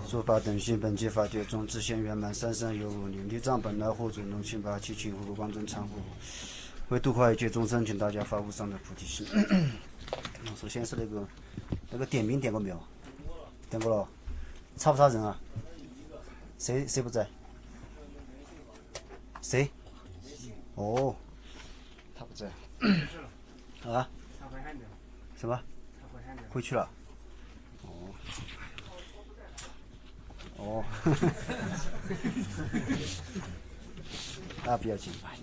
诸法等性本具法界中自现圆满，三生有五年，地藏本来护主龙亲八七群护光真常护，为度化一切众生，请大家发无上的菩提心。首先是那个点名点过没有？点过了，差不差人啊？谁不在？谁？哦，他不在。啊？什么？回去了。哦，那不要紧吧，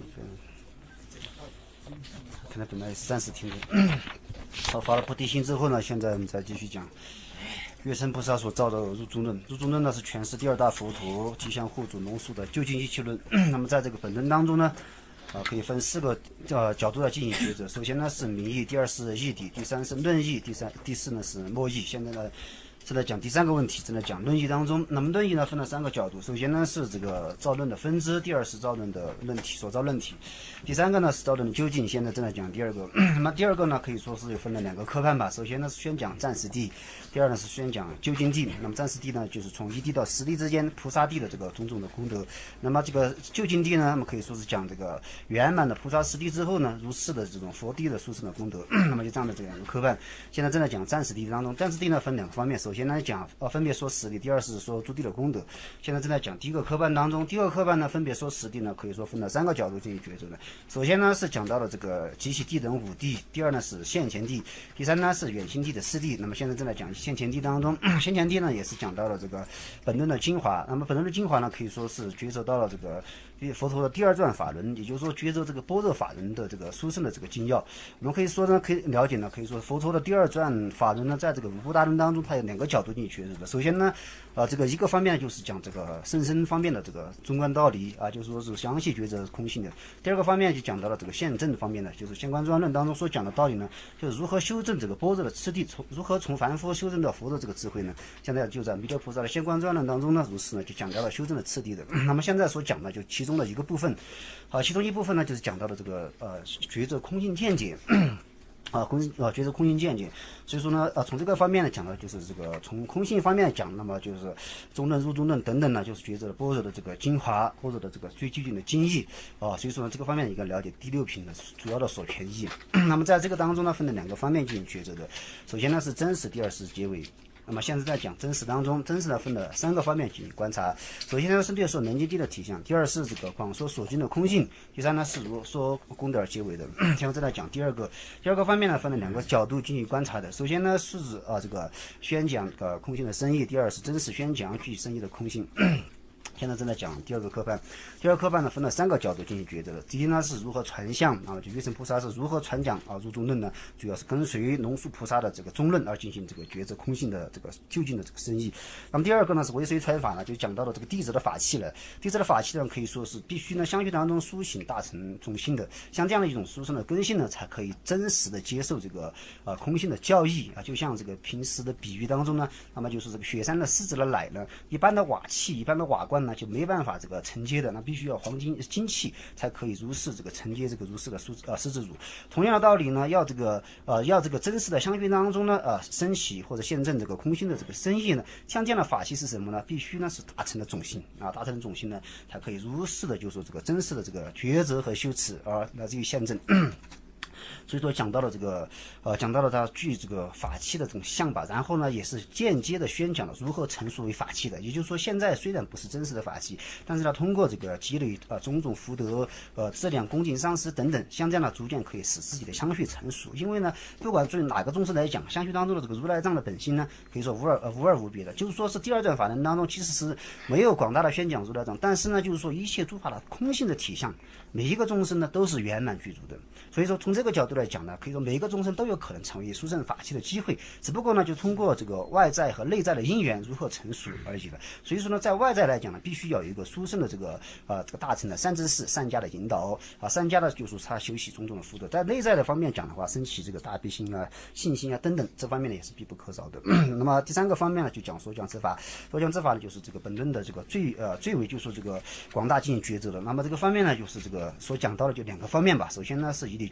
可能本来是暂时听的。好，发了菩提心之后呢，现在我们再继续讲月称菩萨所造的入中论。入中论呢是诠释第二大佛陀吉祥护主龙树的究竟义气论。那么在这个本论当中呢，可以分4个角度来进行抉择。首先呢是名义，第二是义谛，第三是论义，第四呢是默义。现在呢正在讲第3个问题，正在讲论义当中。那么论义呢分了3个角度，首先呢是这个造论的分支，第二是造论的论体，所造论体，第3个呢是造论的究竟。现在正在讲第2个。那么第2个呢可以说是分了2个科判吧。首先呢是宣讲暂时谛，第二呢是宣讲究竟谛。那么暂时谛呢就是从一谛到十谛之间菩萨谛的这个种种的功德。那么这个究竟谛呢，我们可以说是讲这个圆满的菩萨十谛之后呢，如是的这种佛谛的殊胜的功德。那么就这样的这2个科判。现在正在讲暂时谛当中，暂时谛呢分2个方面。首先呢讲分别说实谛，第二是说诸谛的功德。现在正在讲第1个科判当中，第2个科判呢分别说实谛呢，可以说分了3个角度进行抉择的。首先呢是讲到了这个极其谛等5谛，第二呢是现前谛，第三呢是远近谛的4谛。那么现在正在讲现前谛当中，现前谛呢也是讲到了这个本论的精华。那么本论的精华呢可以说是抉择到了这个佛陀的第2转法轮，也就是说抉择这个般若法轮的这个殊胜的这个精要。我们可以说呢，可以了解呢，可以说佛陀的第2转法轮呢，在这个五部大论当中，它有2个角度进行抉择的。首先呢，这个一个方面就是讲这个甚深方面的这个中观道理啊，就是说是详细抉择空性的。第2个方面就讲到了这个现证方面的，就是现观专论当中所讲的道理呢，就是如何修正这个般若的次第，如何从凡夫修正到佛的这个智慧呢？现在就在弥勒菩萨的现观专论当中呢，如是呢就讲到了修正的次第的。那么现在所讲的就其中的一个部分，其中一部分呢就是讲到了这个抉择空性见解。觉得空性见解，所以说呢，从这个方面呢讲的就是这个从空性方面讲，那么就是中论、入中论等等呢，就是抉择了般若的这个精华，般若的这个最究竟的精义所以说呢，这个方面一个了解第6品的主要的所权义。那么在这个当中呢，分了2个方面进行抉择的，首先呢是真实，第二是结尾。那么现在在讲真实当中，真实呢分了3个方面进行观察。首先呢是略说能经谛的体相，第二是这个广说所经的空性，第三呢是如说功德而结尾的。现在正在讲第2个方面呢分了2个角度进行观察的。首先呢是这个宣讲空性的深义，第二是真实宣讲具深义的空性。现在正在讲第2个科判。第2个科判呢分了3个角度进行抉择的。第一呢是如何传相就月称菩萨是如何传讲入中论呢？主要是跟随龙树菩萨的这个中论而进行这个抉择空性的这个究竟的这个深意。那么第2个呢是为谁传法呢？就讲到了这个弟子的法器了。弟子的法器呢可以说是必须呢相续当中苏醒大乘中心的，像这样的一种殊胜的根性呢，才可以真实的接受这个空性的教义就像这个平时的比喻当中呢，那么就是这个雪山的狮子的奶呢，一般的瓦器、一般的瓦罐呢就没办法这个承接的，那必须要黄金金器才可以如是这个承接这个如是的狮子乳。同样的道理呢，要这个真实的相续当中呢升起或者现证这个空心的这个深意呢，像这样的法器是什么呢？必须呢是大乘的种性大乘的种性呢才可以如是的就是说这个真实的这个抉择和修持来自于现证。所以说讲到了这个讲到了它具这个法器的这种相吧，然后呢也是间接的宣讲了如何成熟为法器的。也就是说现在虽然不是真实的法器，但是呢通过这个积累种种福德质量恭敬上师等等，像这样的逐渐可以使自己的相续成熟。因为呢不管对哪个宗师来讲，相续当中的这个如来藏的本心呢可以说无二无别的，就是说是第2转法轮当中其实是没有广大的宣讲如来藏，但是呢就是说一切诸法的空性的体相，每一个众生呢都是圆满具足的。所以说从这个角度来讲呢，可以说每一个众生都有可能成为殊胜法器的机会，只不过呢就通过这个外在和内在的因缘如何成熟而已了。所以说呢在外在来讲呢，必须要有一个殊胜的这个大乘的善知识善家的引导善家的就是他修习种种的福德。在内在的方面讲的话，升起这个大悲心信心等等，这方面呢也是必不可少的。那么第3个方面呢就讲说讲之法。说讲之法呢就是这个本论的这个最为就是这个广大进行抉择的。那么这个方面呢就是这个所讲到的就2个方面吧。首先呢是以理抉择空性，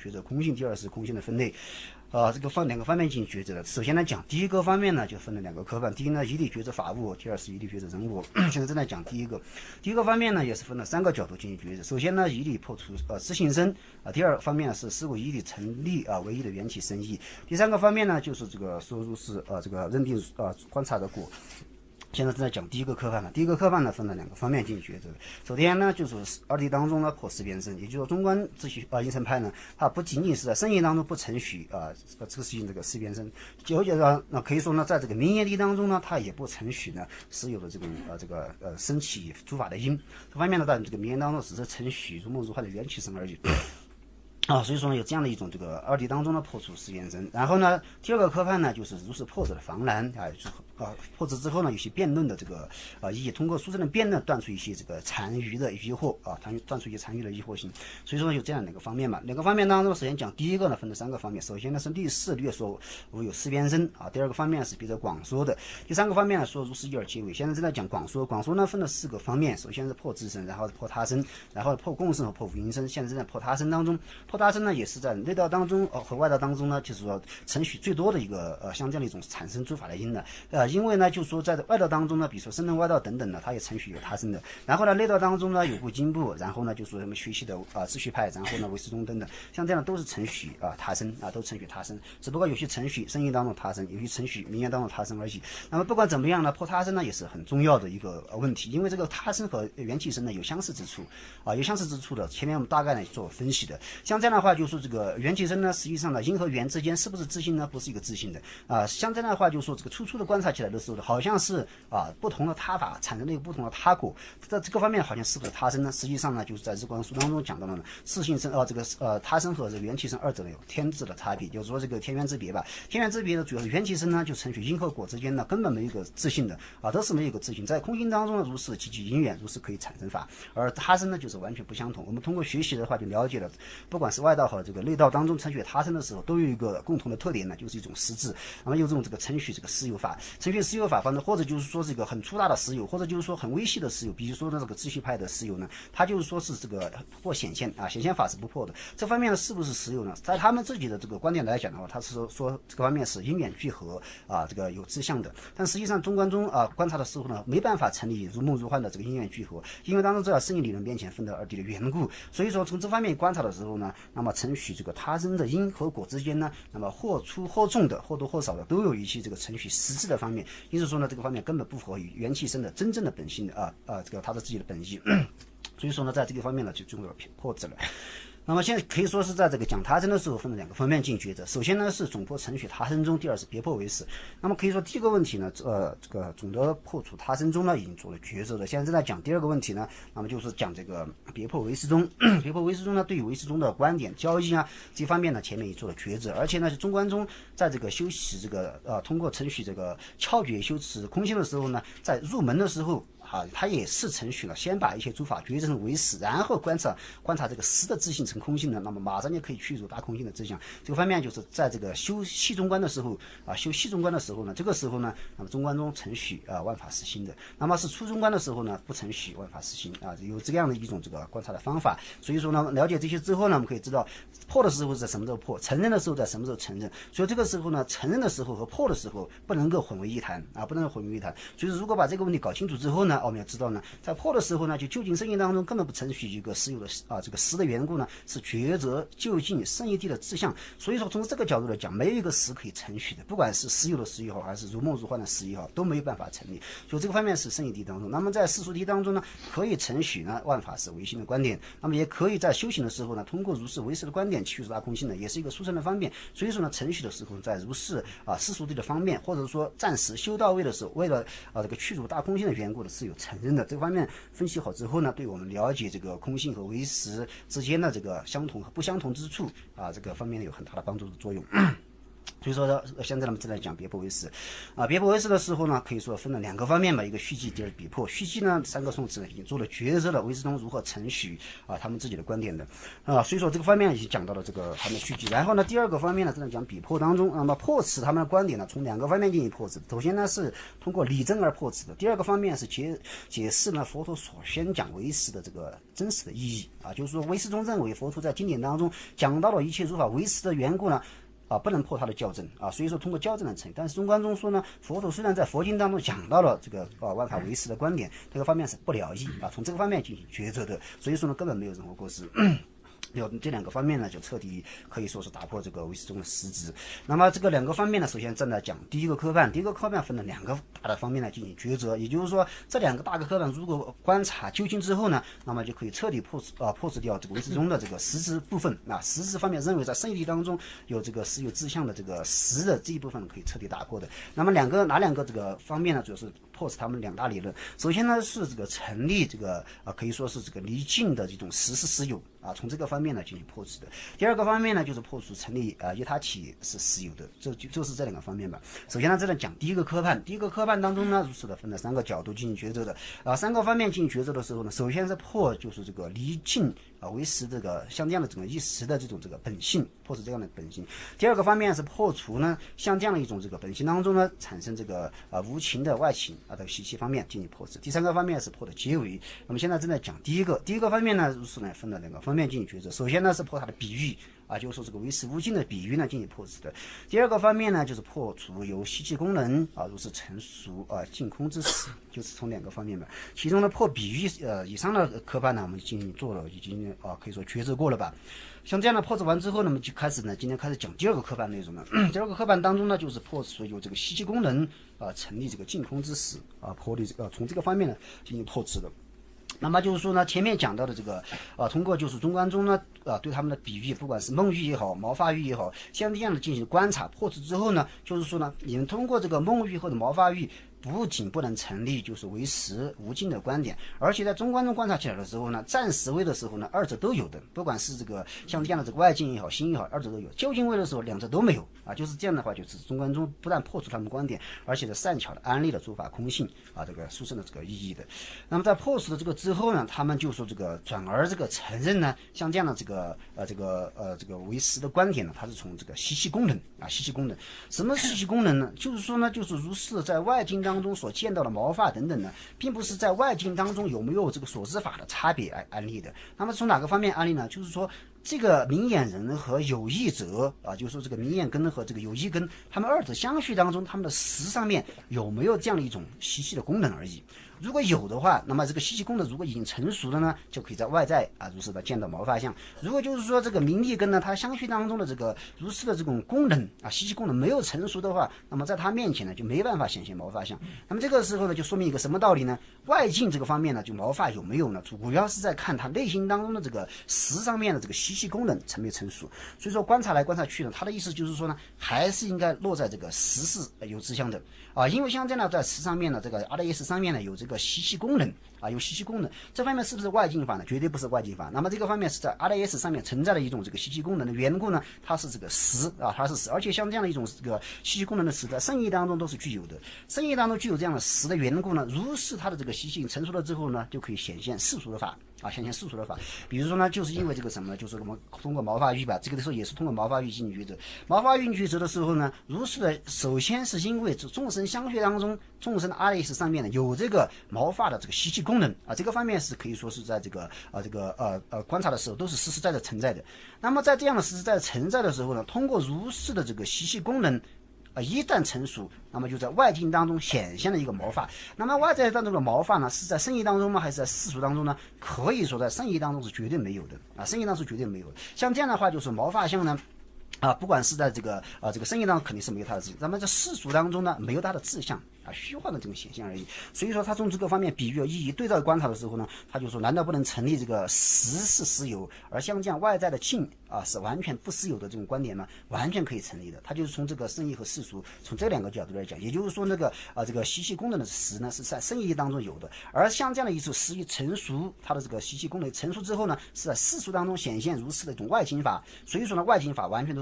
性，第二是空性的分类。这个两个方面进行抉择的。首先来讲，第一个方面呢，就分了两个科范。第一呢，以理抉择法物；第二是以理抉择人物。现在正在讲第一个方面呢，也是分了三个角度进行抉择。首先呢，以理破除实性身第二方面呢是果以理成立唯一的缘起生意。第三个方面呢，就是这个说入是这个认定观察的果。现在正在讲第一个科范了。第一个科范呢，分了两个方面进行抉择。首先呢，就是二谛当中呢破四边身，也就是说中观秩序应成派呢，它不仅仅是在圣义当中不承许这个实行这个四边身，而且呢，那可以说呢，在这个名言谛当中呢，它也不承许呢实有的这种升起诸法的因。这方面呢，在这个名言当中只是承许如梦如幻的缘起身而已。所以说呢，有这样的一种这个二谛当中的破除四边身。然后呢，第二个科判呢，就是如是破者的防然破之之后呢，有些辩论的这个以通过书生的辩论断出一些这个残余的疑惑断出一些残余的疑惑性。所以说有这样两个方面嘛。两个方面当中，首先讲第一个呢，分了三个方面。首先呢是立事略说无有四边身第二个方面是比较广说的。第三个方面呢说如是一而皆为。现在正在讲广说，广说呢分了四个方面。首先是破自身，然后破他身，然后破共生和破无因身。现在正在破他身当中。破他身呢也是在内道当中和外道当中呢，就是说承许最多的一个像这样的一种产生诸法的因的因为呢就是说在外道当中呢，比如说声闻外道等等的，它也承许有他身的。然后呢内道当中呢有部经部，然后呢就说什么学习的秩序派，然后呢唯识宗等等，像这样的都是承许他身都承许他身，只不过有些承许声音当中他身，有些承许名言当中他身而已。那么不管怎么样呢，破他身呢也是很重要的一个问题，因为这个他身和缘起身呢有相似之处有相似之处的。前面我们大概呢做分析的，像这样的话就是这个缘起身呢，实际上呢因和缘之间是不是自性呢？不是一个自性的像这样的话就是说这个初的观察起来的时候好像是不同的他法产生了一个不同的他果，在这个方面好像是不是他身呢？实际上呢就是在日观书当中讲到了呢，自性身他身和这个缘起身二者呢有天质的差别，就是说这个天缘之别吧。天缘之别呢，主要是缘起身呢就承许因和果之间呢根本没有一个自性的都是没有一个自性，在空性当中呢如是积聚因缘，如是可以产生法，而他身呢就是完全不相同。我们通过学习的话就了解了，不管是外道和这个内道当中承许他身的时候，都有一个共同的特点呢，就是一种实质。那么有这种这个承许这个私有法，承许私有法方呢，或者就是说这个很粗大的私有，或者就是说很微细的私有，比如说呢这个秩序派的私有呢，它就是说是这个破显现显现法是不破的。这方面呢是不是实有呢？在他们自己的这个观点来讲的话，他是说这个方面是因缘聚合这个有自相的。但实际上中观中观察的时候呢，没办法成立如梦如幻的这个因缘聚合，因为当中这圣义理论面前分得二谛的缘故。所以说从这方面观察的时候呢，那么承许这个他身的因和果之间呢，那么或粗或重的，或多或少的都有一些这个承许实质的方面。因此说呢，这个方面根本不符合于缘起身的真正的本性的这个他的自己的本意。所以说呢，在这个方面呢就中了破绽了。那么现在可以说是在这个讲他身的时候分了两个方面进行抉择。首先呢是总破承许他身中，第二是别破为实。那么可以说第一个问题呢这个总的破除他身中呢已经做了抉择了。现在正在讲第二个问题呢，那么就是讲这个别破为实中。别破为实中呢，对于为实中的观点交易这方面呢前面也做了抉择，而且呢是中观中在这个修习这个通过承许这个窍诀修持空性的时候呢，在入门的时候他也是承许了先把一些诸法抉择成为实，然后观察这个实的自性成空性的，那么马上就可以去除大空性的真相。这个方面就是在这个修细中观的时候修细中观的时候呢，这个时候呢，那么中观中承许万法实心的，那么是初中观的时候呢不承许万法实心有这样的一种这个观察的方法。所以说呢，了解这些之后呢，我们可以知道破的时候是在什么时候破，承认的时候在什么时候承认。所以这个时候呢，承认的时候和破的时候不能够混为一谈不能够混为一谈。所以如果把这个问题搞清楚之后呢，我们要知道呢，在破的时候呢，就究竟圣义当中根本不承许一个实有的这个实的缘故呢，是抉择究竟圣义谛的志向。所以说从这个角度来讲，没有一个实可以承许的，不管是实有的实也好，还是如梦如幻的实也好，都没有办法成立。所以这个方面是圣义谛当中。那么在世俗谛当中呢，可以承许呢万法是唯心的观点，那么也可以在修行的时候呢，通过如是唯识的观点去除大空性的，也是一个殊胜的方便。所以说呢，承许的时候在如是世俗谛的方面，或者说暂时修到位的时候，为了这个去除大空性的缘故的是有承认的。这个方面分析好之后呢，对我们了解这个空性和唯识之间的这个相同和不相同之处这个方面有很大的帮助的作用。 所以说呢，现在我们正在讲别破为实别破为实的时候呢，可以说分了2个方面吧，一个续记，第二别破。续记呢，3个宋词已经做了抉择了，韦世忠如何承许他们自己的观点的所以说这个方面已经讲到了这个他们的续记。然后呢，第2个方面呢，正在讲别破当中，那么破斥他们的观点呢，从2个方面进行破斥。首先呢是通过理证而破斥的，第2个方面是解释呢佛陀所宣讲唯识的这个真实的意义就是说韦世忠认为佛陀在经典当中讲到了一切如法唯识的缘故呢。不能破他的校正所以说通过校正来成立。但是中观中说呢，佛陀虽然在佛经当中讲到了这个万法唯识的观点，这个方面是不了义从这个方面进行抉择的，所以说呢根本没有任何过失。有这2个方面呢，就彻底可以说是打破这个唯识中的实质。那么这个2个方面呢，首先正在讲第一个科判，第一个科判分了2个大的方面来进行抉择，也就是说这2个大的科判如果观察究竟之后呢，那么就可以彻底破斥掉这个唯识中的这个实质部分实质方面认为在圣义当中有这个实有志向的这个实的这一部分可以彻底打破的。那么哪2个这个方面呢，主要是破斥他们2大理论。首先呢是这个成立这个可以说是这个离境的这种实是实有从这个方面呢进行破斥的。第2个方面呢就是破除成立耶他起是实有的，就是这2个方面吧。首先呢这里讲第一个科判，第一个科判当中呢如此的分了3个角度进行抉择的3个方面进行抉择的时候呢，首先是破就是这个离境为实这个像这样的整个一时的这个本性，破除这样的本性。第2个方面是破除呢像这样的一种这个本性当中呢产生这个无情的外情的习气方面进行破斥。第3个方面是破的结尾。那么现在正在讲第一个方面呢，如此呢分了2个方面进行抉择。首先呢是破它的比喻就是说这个唯识无尽的比喻呢进行破斥的。第2个方面呢就是破除由习气功能如是成熟净空之时，就是从2个方面吧。其中呢破比喻以上的科判呢我们已经做了，已经可以说抉择过了吧。像这样的破斥完之后呢，我们就今天开始讲第2个科判内容了。第2个科判当中呢，就是破除有这个习气功能成立这个净空之时破的从这个方面呢进行破斥的。那么就是说呢，前面讲到的这个通过就是中观中呢对他们的比喻，不管是梦喻也好，毛发喻也好，像这样的进行观察破斥之后呢，就是说呢，你们通过这个梦喻或者毛发喻不仅不能成立就是唯识无尽的观点，而且在中观中观察起来的时候呢，暂时位的时候呢2者都有的，不管是这个像这样的这个外境也好，心也好，2者都有。究竟位的时候2者都没有就是这样的话，就是中观中不但破除他们观点，而且是善巧的安立了诸法空性这个殊胜的这个意义的。那么在破除的这个之后呢，他们就说这个转而这个承认呢，像这样的这个唯识的观点呢，它是从这个习气功能习气功能。什么是习气功能呢？就是说呢，就是如是在外境当中所见到的毛发等等呢，并不是在外境当中有没有这个所知法的差别来安立的。那么从哪个方面安立呢？就是说这个明眼人和有意者就是说这个明眼根和这个有意根，他们2者相续当中，他们的识上面有没有这样的一种习气的功能而已。如果有的话，那么这个习气功能如果已经成熟了呢，就可以在外在如是的见到毛发相。如果就是说这个明利根呢，它相续当中的这个如是的这种功能习气功能没有成熟的话，那么在它面前呢就没办法显现毛发相。那么这个时候呢就说明一个什么道理呢？外境这个方面呢，就毛发有没有呢，主要是在看他内心当中的这个识上面的这个习气功能成没成熟。所以说观察来观察去呢，他的意思就是说呢，还是应该落在这个识是有志向的因为像这样在识上面呢，这个阿赖耶识上面呢有这个习气功能有习气功能，这方面是不是外境法呢？绝对不是外境法。那么这个方面是在阿赖耶识上面存在的一种这个习气功能的缘故呢，它是这个识它是识，而且像这样的一种这个习气功能的识，在圣义当中都是具有的。圣义当中具有这样的识的缘故呢，如是它的这个习性成熟了之后呢，就可以显现世俗的法显现世俗的法。比如说呢，就是因为这个什么呢？就是我们通过毛发喻吧，这个的时候也是通过毛发喻进行抉择。毛发喻抉择的时候呢，如是的，首先是因为众生相续当中，众生的阿赖耶识上面呢有这个毛发的这个习气功能这个方面是可以说是在这个观察的时候都是实实在在存在的。那么在这样的实实在在存在的时候呢，通过如是的这个习气功能一旦成熟，那么就在外境当中显现了一个毛发。那么外在当中的毛发呢，是在圣义当中吗？还是在世俗当中呢？可以说在圣义当中是绝对没有的圣义当中是绝对没有的。像这样的话，就是毛发相呢不管是在这个圣义当中肯定是没有它的志向，那么在世俗当中呢，没有它的志向虚幻的这种显现而已。所以说他从这个方面比喻意义对照观察的时候呢，他就说难道不能成立这个实是实有，而像这样外在的境是完全不实有的这种观点呢？完全可以成立的。他就是从这个圣义和世俗从这2个角度来讲，也就是说那个这个习气功能的实呢是在圣义当中有的，而像这样的一种实义成熟，它的这个习气功能成熟之后呢，是在世俗当中显现如是的一种外境法。所以说呢，外境法完全都是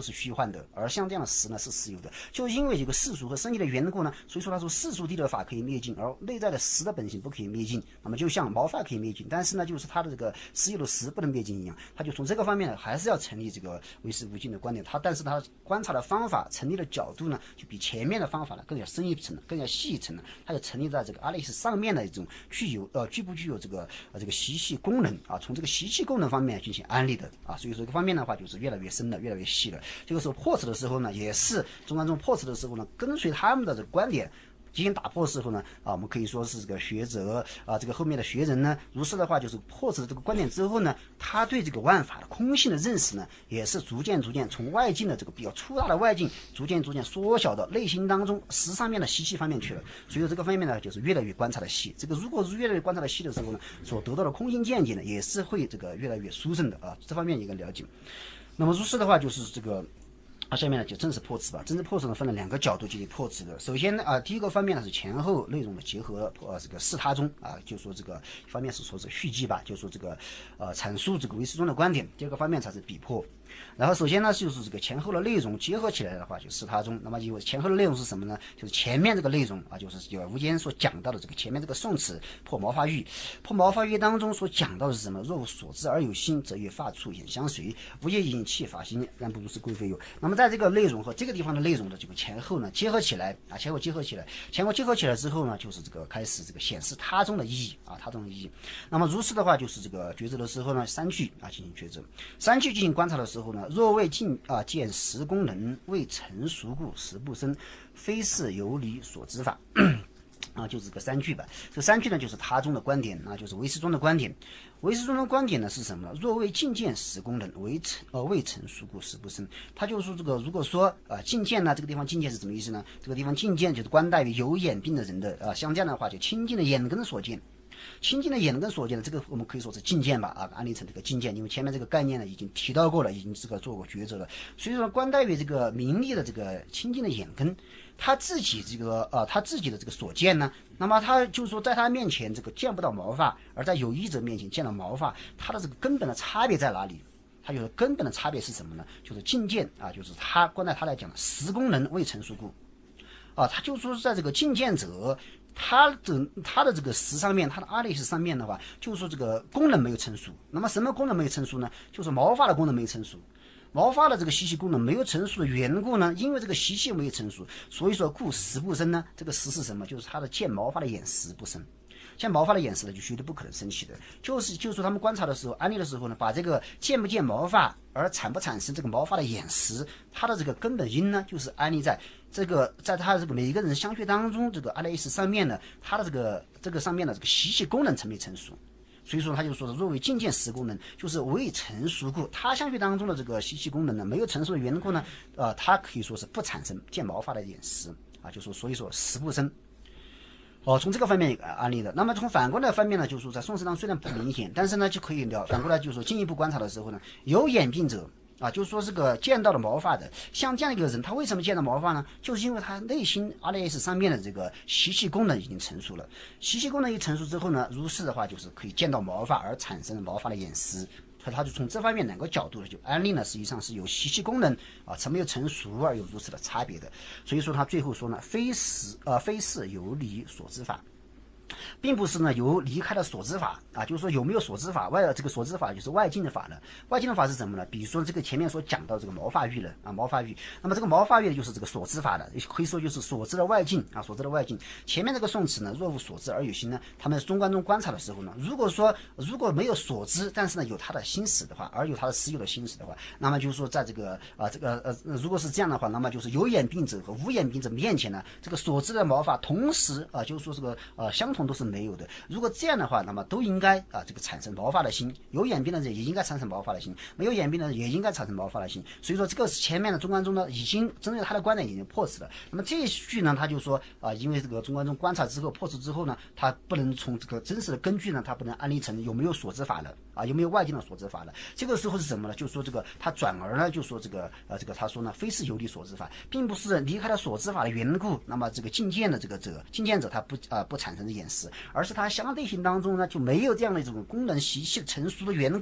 是虚幻的，而像这样的实呢是实有的。就因为这个世俗和生意的缘故呢，所以说他说世俗地的法可以灭尽，而内在的实的本性不可以灭尽。那么就像毛发可以灭尽，但是呢就是他的这个实有的实不能灭尽一样，他就从这个方面呢还是要成立这个唯识无尽的观点。但是他观察的方法、成立的角度呢，就比前面的方法呢更加深一层、更加细一层了。它就成立在这个阿赖耶识上面的一种具不具有这个习气功能啊，从这个习气功能方面进行安利的啊。所以说这个方面的话就是越来越深了，越来越细了。这个时候破斥的时候呢，也是中观宗破斥的时候呢，跟随他们的这个观点进行打破的时候呢，我们可以说是这个学者这个后面的学人呢，如是的话就是破斥了这个观点之后呢，他对这个万法的空性的认识呢，也是逐渐从外境的这个比较粗大的外境，逐渐缩小到内心当中实上面的习气方面去了。所以说这个方面呢，就是越来越观察的细。这个如果是越来越观察的细的时候呢，所得到的空性见解呢，也是会这个越来越殊胜的啊。这方面一个了解。那么如是的话，就是这个。下面呢就正式破斥吧。正式破斥呢分了2个角度进行破斥的。首先呢第一个方面呢是前后内容的结合，这个四他中就说这个一方面是说是续记吧，就说这个阐述这个唯识宗的观点。第二个方面才是比破。然后首先呢就是这个前后的内容结合起来的话，就四他中。那么有前后的内容是什么呢？就是前面这个内容就是无间所讲到的这个前面这个宋词破毛发喻。破毛发喻当中所讲到的是什么？若无所知而有心，则与发处眼相随，无业引气法心，然不如是贵非有。那么在这个内容和这个地方的内容的这个前后呢结合起来前后结合起来之后呢，就是这个开始这个显示他中的意义他中的意义。那么如是的话，就是这个抉择的时候呢，3句进行抉择。3句进行观察的时候呢，若未见实功能，未成熟故，实不生，非是由理所知法。就是这个3句吧。这3句呢，就是他中的观点就是唯识宗的观点。唯识宗的观点呢是什么呢？若未尽见实功能，未成熟故，实不生。他就说这个，如果说尽见呢，这个地方尽见是什么意思呢？这个地方尽见就是观待于有眼病的人的像这样的话，就清净的眼根所见。清净的眼根所见的这个，我们可以说是境界吧安利成这个境界，因为前面这个概念呢已经提到过了，已经这个做过抉择了。所以说，观待于这个名利的这个清净的眼根，他自己的这个所见呢，那么他就是说在他面前这个见不到毛发，而在有意者面前见到毛发，他的这个根本的差别在哪里？他就是根本的差别是什么呢？就是境界就是他观待他来讲，实功能未成熟故他就说在这个境界者。他的这个实上面，他的阿赖耶识上面的话，就是说这个功能没有成熟。那么什么功能没有成熟呢？就是毛发的功能没有成熟。毛发的这个习气功能没有成熟的缘故呢，因为这个习气没有成熟，所以说故实不生呢。这个实是什么？就是他的见毛发的眼识不生。见毛发的眼识呢，就绝对不可能升起的。就是说他们观察的时候，安利的时候呢，把这个见不见毛发而产不产生这个毛发的眼识，它的这个根本因呢，就是安利在他这个每一个人相续当中，这个阿赖耶识上面呢，它的这个上面的这个习气功能成没成熟。所以说他就说若为境界实功能，就是未成熟故，他相续当中的这个习气功能呢没有成熟的缘故呢，它可以说是不产生见毛发的眼识就说所以说实不生。从这个方面安利的。那么从反过来方面呢，就是说在宋词当虽然不明显，但是呢就可以反过来就是说进一步观察的时候呢，有眼病者就是说这个见到了毛发的，像这样一个人，他为什么见到毛发呢？就是因为他内心阿赖耶识上面的这个习气功能已经成熟了。习气功能一成熟之后呢，如是的话就是可以见到毛发而产生毛发的眼识。所以他就从这方面2个角度就安利呢，实际上是有习气功能没有成熟而有如此的差别的。所以说他最后说呢，非是由理所知法。并不是呢由离开了所知法就是说有没有所知法，这个所知法就是外境的法呢？外境的法是什么呢？比如说这个前面所讲到这个毛发喻了毛发喻，那么这个毛发喻就是这个所知法的，可以说就是所知的外境所知的外境。前面这个宋词呢，若无所知而有心呢，他们中观中观察的时候呢，如果没有所知，但是呢有他的心识的话，而有他的实有的心识的话，那么就是说在这个如果是这样的话，那么就是有眼病者和无眼病者面前呢，这个所知的毛发同时就是说这个相同都是没有的。如果这样的话，那么都应该这个产生毛发的心，有眼病的人也应该产生毛发的心，没有眼病的人也应该产生毛发的心。所以说这个前面的中观中呢，已经针对他的观点已经破斥了。那么这一句呢，他就说因为这个中观中观察之后破斥之后呢，他不能从这个真实的根据呢，他不能安立成有没有所知法了有没有外境的所知法了。这个时候是什么呢？就是说这个他转而呢就说这个他说呢，非是由理所知法，并不是离开了所知法的缘故，那么这个境界的境界者他不产生的眼识，而是他相对性当中呢就没有这样的一种功能习气成熟的缘故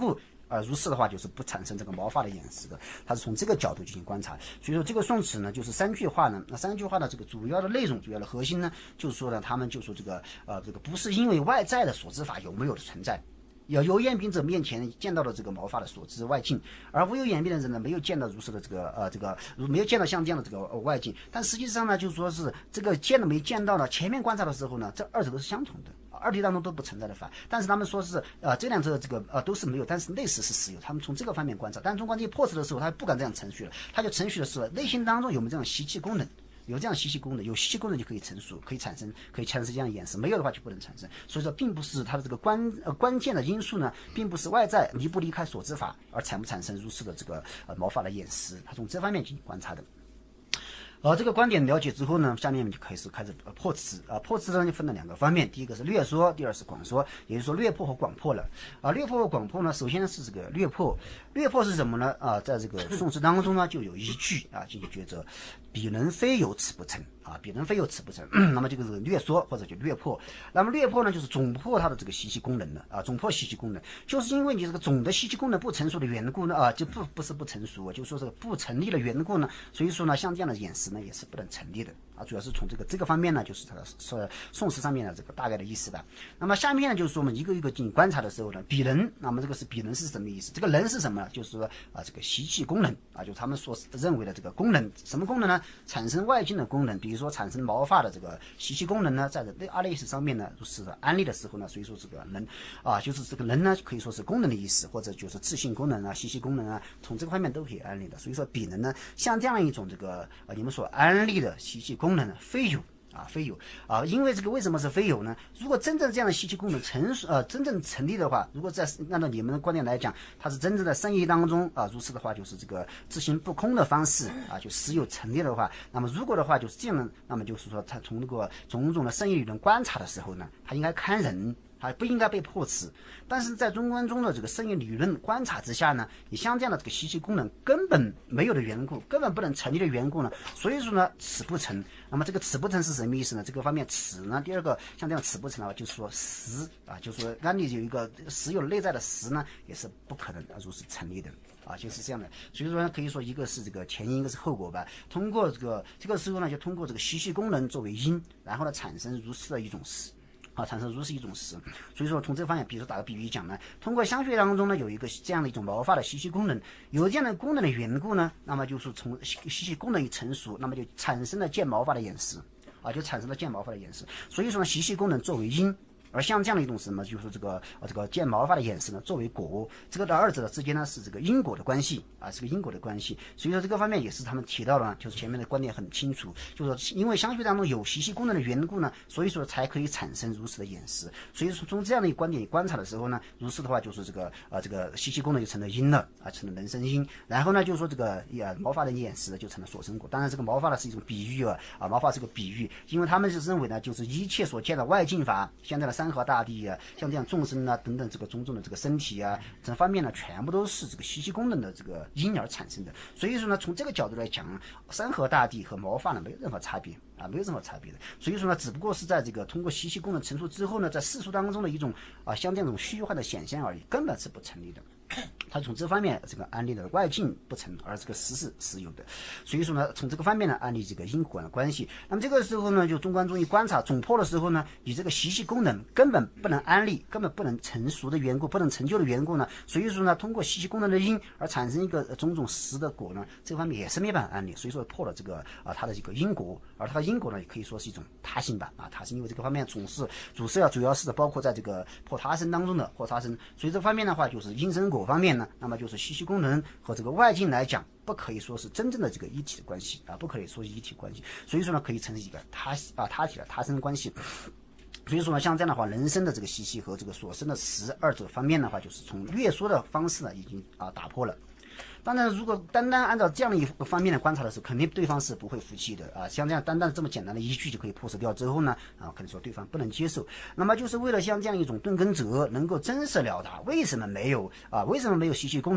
如是的话就是不产生这个毛发的掩饰的，它是从这个角度进行观察。所以说这个宋词呢就是3句话呢，那3句话的这个主要的内容、主要的核心呢，就是说呢，他们就说这个不是因为外在的所知法有没有的存在。有眼病者面前见到的这个毛发的所知外境，而无有眼病的人呢，没有见到如是的没有见到像这样的这个外境。但实际上呢，就说是这个见了没见到呢，前面观察的时候呢，这二者都是相同的，二谛当中都不存在的法。但是他们说是这两者都是没有，但是内实是实有。他们从这个方面观察，但是中观这些破斥的时候，他不敢这样程序了，他就程序的是内心当中有没有这样习气功能。有这样习气功能，有习气功能就可以成熟，可以产生这样掩饰，没有的话就不能产生。所以说，并不是它的这个关键的因素呢，并不是外在离不离开所知法而产不产生如是的这个毛发的掩饰，他从这方面进行观察的。这个观点了解之后呢，下面就开始破斥破斥呢就分了2个方面，第一个是略说，第二是广说，也就是说略破和广破了。略破和广破呢，首先是这个略破，略破是什么呢？在这个宋词当中呢，就有一句进行抉择，彼人非有此不成。彼人非有此不成。那么这个是略说或者就略破。那么略破呢，就是总破它的这个习气功能了总破习气功能，就是因为你这个总的习气功能不成熟的缘故呢就不是不成熟，就说这个不成立的缘故呢，所以说呢，像这样的掩饰呢也是不能成立的主要是从这个方面呢，就是它的宋词上面的这个大概的意思吧。那么下面呢，就是说我们一个一个进行观察的时候呢，彼人，那么这个是彼人是什么意思？这个人是什么呢？就是说这个习气功能就他们所认为的这个功能，什么功能呢？产生外境的功能，比如说产生毛发的这个习气功能呢，在这阿赖耶识上面呢，就是安立的时候呢，所以说这个人就是这个人呢，可以说是功能的意思，或者就是自性功能习气功能从这个方面都可以安立的。所以说彼人呢，像这样一种这个你们所安立的习气功能呢，非有。非有因为这个为什么是非有呢？如果真正这样的习气功能真正成立的话，如果按照你们的观点来讲，它是真正的圣义当中如此的话，就是这个自行不空的方式就实有成立的话，那么如果的话就是这样，那么就是说他从那个种种的圣义理论观察的时候呢，他应该看人。不应该被破斥，但是在中观中的这个圣义理论观察之下呢，你像这样的这个习气功能根本没有的缘故，根本不能成立的缘故呢，所以说呢，此不成。那么这个此不成是什么意思呢？这个方面此呢，第二个像这样此不成的话，就是说实就是说安利有一个实有内在的实呢，也是不可能如是成立的。就是这样的，所以说呢，可以说一个是这个前因，一个是后果吧。通过这个时候呢，就通过这个习气功能作为因，然后呢产生如是的一种实。产生如是一种实，所以说从这方面，比如说打个比喻讲呢，通过相续当中呢有一个这样的一种毛发的习气功能，有这样的功能的缘故呢，那么就是从习气功能一成熟，那么就产生了见毛发的掩饰就产生了见毛发的掩饰。所以说呢，习气功能作为因。而像这样的一种什么，就是这个见毛发的掩饰呢，作为果，这个的二者之间呢是这个因果的关系是个因果的关系。所以说这个方面也是他们提到了，就是前面的观点很清楚，就是说因为相续当中有习气功能的缘故呢，所以说才可以产生如此的掩饰。所以说从这样的一个观点观察的时候呢，如是的话就是这个习气功能就成了因了成了人生因。然后呢就是说这个毛发的掩饰就成了所生果。当然这个毛发呢是一种比喻毛发是个比喻，因为他们是认为呢，就是一切所见的外境法，现在的山河大地像这样众生等等这个种种的这个身体这方面呢，全部都是这个习气功能的这个因而产生的。所以说呢，从这个角度来讲，山河大地和毛发呢没有任何差别没有任何差别的。所以说呢，只不过是在这个通过习气功能成熟之后呢，在世俗当中的一种像这种虚幻的显现而已，根本是不成立的。他从这方面这个安利的外境不成，而这个实是实有的。所以说呢，从这个方面呢，安利这个因果的关系。那么这个时候呢，就中观中一观察总破的时候呢，你这个习气功能根本不能安利，根本不能成熟的缘故，不能成就的缘故呢，所以说呢，通过习气功能的因而产生一个种种实的果呢，这个方面也是没办法安利。所以说破了这个它的这个因果，而它的因果呢，也可以说是一种他性吧他性，因为这个方面主要是包括在这个破他生当中的破他生。所以这方面的话，就是因生果方面呢，那么就是习气功能和这个外境来讲，不可以说是真正的这个一体的关系不可以说是一体关系。所以说呢，可以成为一个他体的他生关系。所以说呢，像这样的话，人生的这个习气和这个所生的实二者方面的话，就是从略说的方式呢，已经打破了。当然，如果单单按照这样的一个方面来观察的时候，肯定对方是不会服气的像这样单单这么简单的一句就可以破除掉之后呢可能说对方不能接受。那么就是为了像这样一种顿根者能够真实了达为什么没有习气功能呢？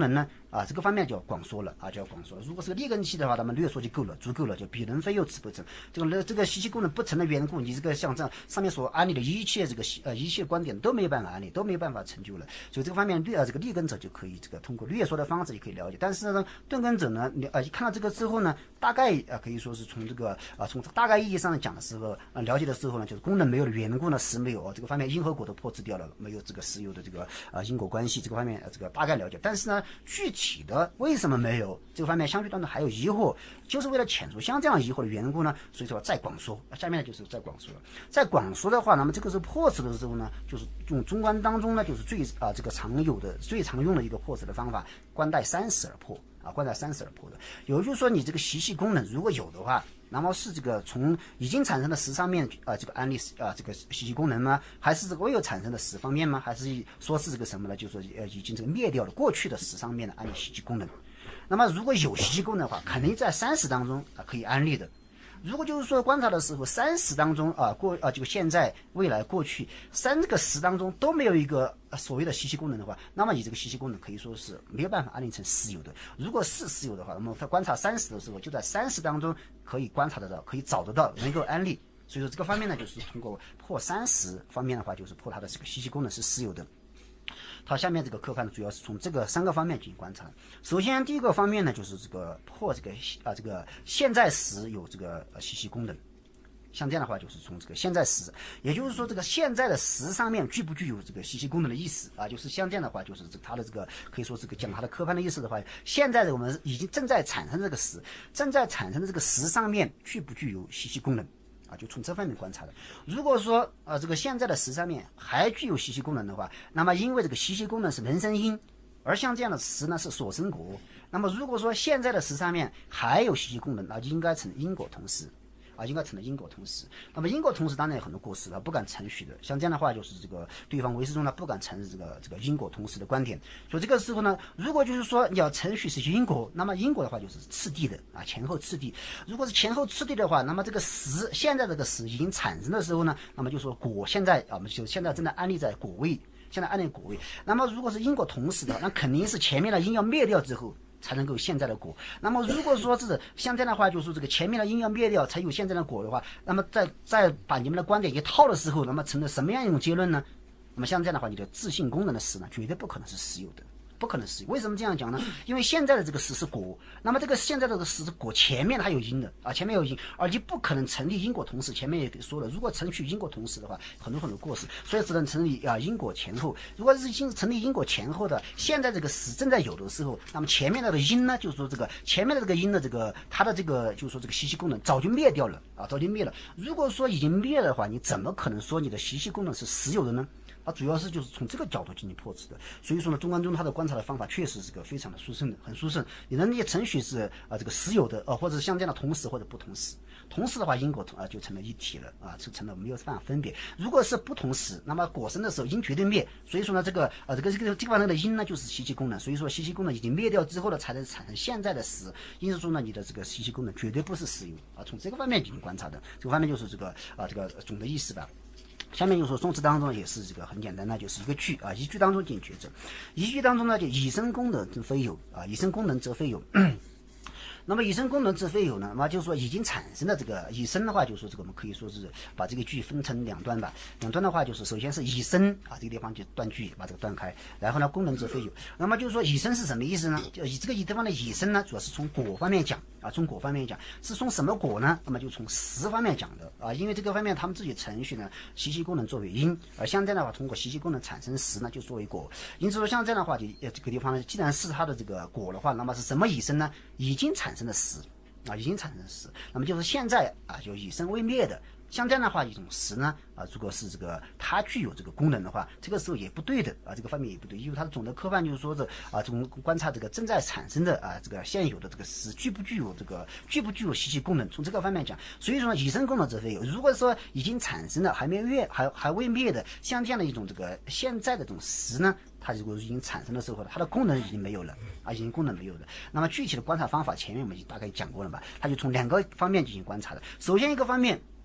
啊，这个方面就要广说了啊，就要广说了。如果是个劣根气的话，那么略说就够了，足够了，就比人非又此不成。这个吸气功能不成的缘故，你这个像这样上面所安利的一切这个一切观点都没有办法安利，都没有办法成就了。所以这个方面这个劣根者就可以这个通过略说的方式也可以了解。但是呢，钝根者呢，一看到这个之后呢，大概可以说是从这个从大概意义上讲的时候了解的时候呢，就是功能没有的缘故呢，实没有这个方面因和果都破除掉了，没有这个实有的这个因果关系这个方面这个大概了解。但是呢，具体的为什么没有这个方面，相对当中还有疑惑，就是为了遣除像这样疑惑的缘故呢，所以说再广说。下面呢就是再广说了。再广说的话，那么这个是破除的时候呢，就是用中观当中呢，就是这个常用的一个破除的方法，观待30而破啊，观待30而破的。也就是说，你这个习气功能如果有的话，那么是这个从已经产生的实上面这个安利这个习气功能吗？还是这个未有产生的实方面吗？还是说是这个什么呢？就是说已经这个灭掉了过去的实上面的安利习气功能。那么如果有习气功能的话，肯定在30当中可以安利的。如果就是说观察的时候，30当中就现在、未来、过去3个时当中都没有一个所谓的习气功能的话，那么你这个习气功能可以说是没有办法安利成实有的。如果是实有的话，那么在观察30的时候，就在30当中可以观察得到，可以找得到，能够安利。所以说这个方面呢，就是通过破30方面的话，就是破它的这个习气功能是实有的。它下面这个课判呢，主要是从这个3个方面进行观察。首先第一个方面呢，就是这个破这个现在时有这个习气功能。像这样的话，就是从这个现在时，也就是说这个现在的时上面具不具有这个习气功能的意思啊？就是像这样的话，就是它的这个可以说这个讲它的科判的意思的话，现在我们已经正在产生这个时，正在产生的这个时上面具不具有习气功能？就从这方面观察的。如果说这个现在的时上面还具有习气功能的话，那么因为这个习气功能是人生因，而像这样的时呢是所生果。那么如果说现在的时上面还有习气功能，那就应该成因果同时。应该成了因果同时。那么因果同时当然有很多过失不敢承许的，像这样的话就是这个对方唯识中呢不敢承认这个因果同时的观点。所以这个时候呢，如果就是说你要承许是因果，那么因果的话就是次第的前后次第。如果是前后次第的话，那么这个时现在这个时已经产生的时候呢，那么就说果现在我们就现在正在安立在果位，现在安立果位。那么如果是因果同时的，那肯定是前面的因要灭掉之后才能够现在的果。那么如果说是像这样的话，就是这个前面的因要灭掉才有现在的果的话，那么再把你们的观点一套的时候，那么成了什么样一种结论呢？那么像这样的话，你的自性功能的实呢，绝对不可能是实有的，不可能是。为什么这样讲呢？因为现在的这个实是果，那么这个现在的这个实是果前面还有因的前面有因，而且不可能成立因果同时。前面也说了，如果承许因果同时的话，很多过失，所以只能成立因果前后。如果是成立因果前后的，现在这个实正在有的时候，那么前面的因呢，就是说这个前面的这个因的这个它的这个就是说这个习气功能早就灭掉了早就灭了。如果说已经灭了的话，你怎么可能说你的习气功能是实有的呢？主要是就是从这个角度进行破除的。所以说呢，中观中他的观察的方法确实是个非常的殊胜的，很殊胜。你能也程序是这个实有的或者像这样的同时或者不同时。同时的话，因果就成了一体了就成了没有办法分别。如果是不同时，那么果生的时候因绝对灭。所以说呢，这个地方的因呢就是习气功能。所以说习气功能已经灭掉之后呢，才能产生现在的实。因此说呢，你的这个习气功能绝对不是实有从这个方面进行观察的。这个方面就是这个总的意思吧。下面就说宋词当中也是这个很简单的，就是一个句一句当中进行抉择。一句当中呢，就以身功能则非有以身功能则非有。那么以身功能则非有呢，那么就是说已经产生的这个以身的话，就是说这个我们可以说是把这个句分成2段吧。2段的话就是首先是以身这个地方就断句，把这个断开，然后呢功能则非有。那么就是说以身是什么意思呢？就以这个地方的以身呢，主要是从果方面讲从果方面讲，是从什么果呢？那么就从实方面讲的因为这个方面他们自己程序呢，习气功能作为因，而像这样的话通过习气功能产生实呢，就作为果。因此说像这样的话，就这个地方呢，既然是它的这个果的话，那么是什么以身呢？已经产生的实已经产生的实，那么就是现在就以身未灭的。像这样的话一种实呢如果是这个它具有这个功能的话，这个时候也不对的这个方面也不对，因为它的总的科判就是说从观察这个正在产生的这个现有的这个实具不具有习气功能，从这个方面讲。所以说以身功能则非有。如果说已经产生的还没灭还未灭的，像这样的一种这个现在的这种实呢，它如果已经产生的时候，它的功能已经没有了已经功能没有了。那么具体的观察方法前面我们已经大概讲过了吧，它就从2个方面进行观察的。首先一个方面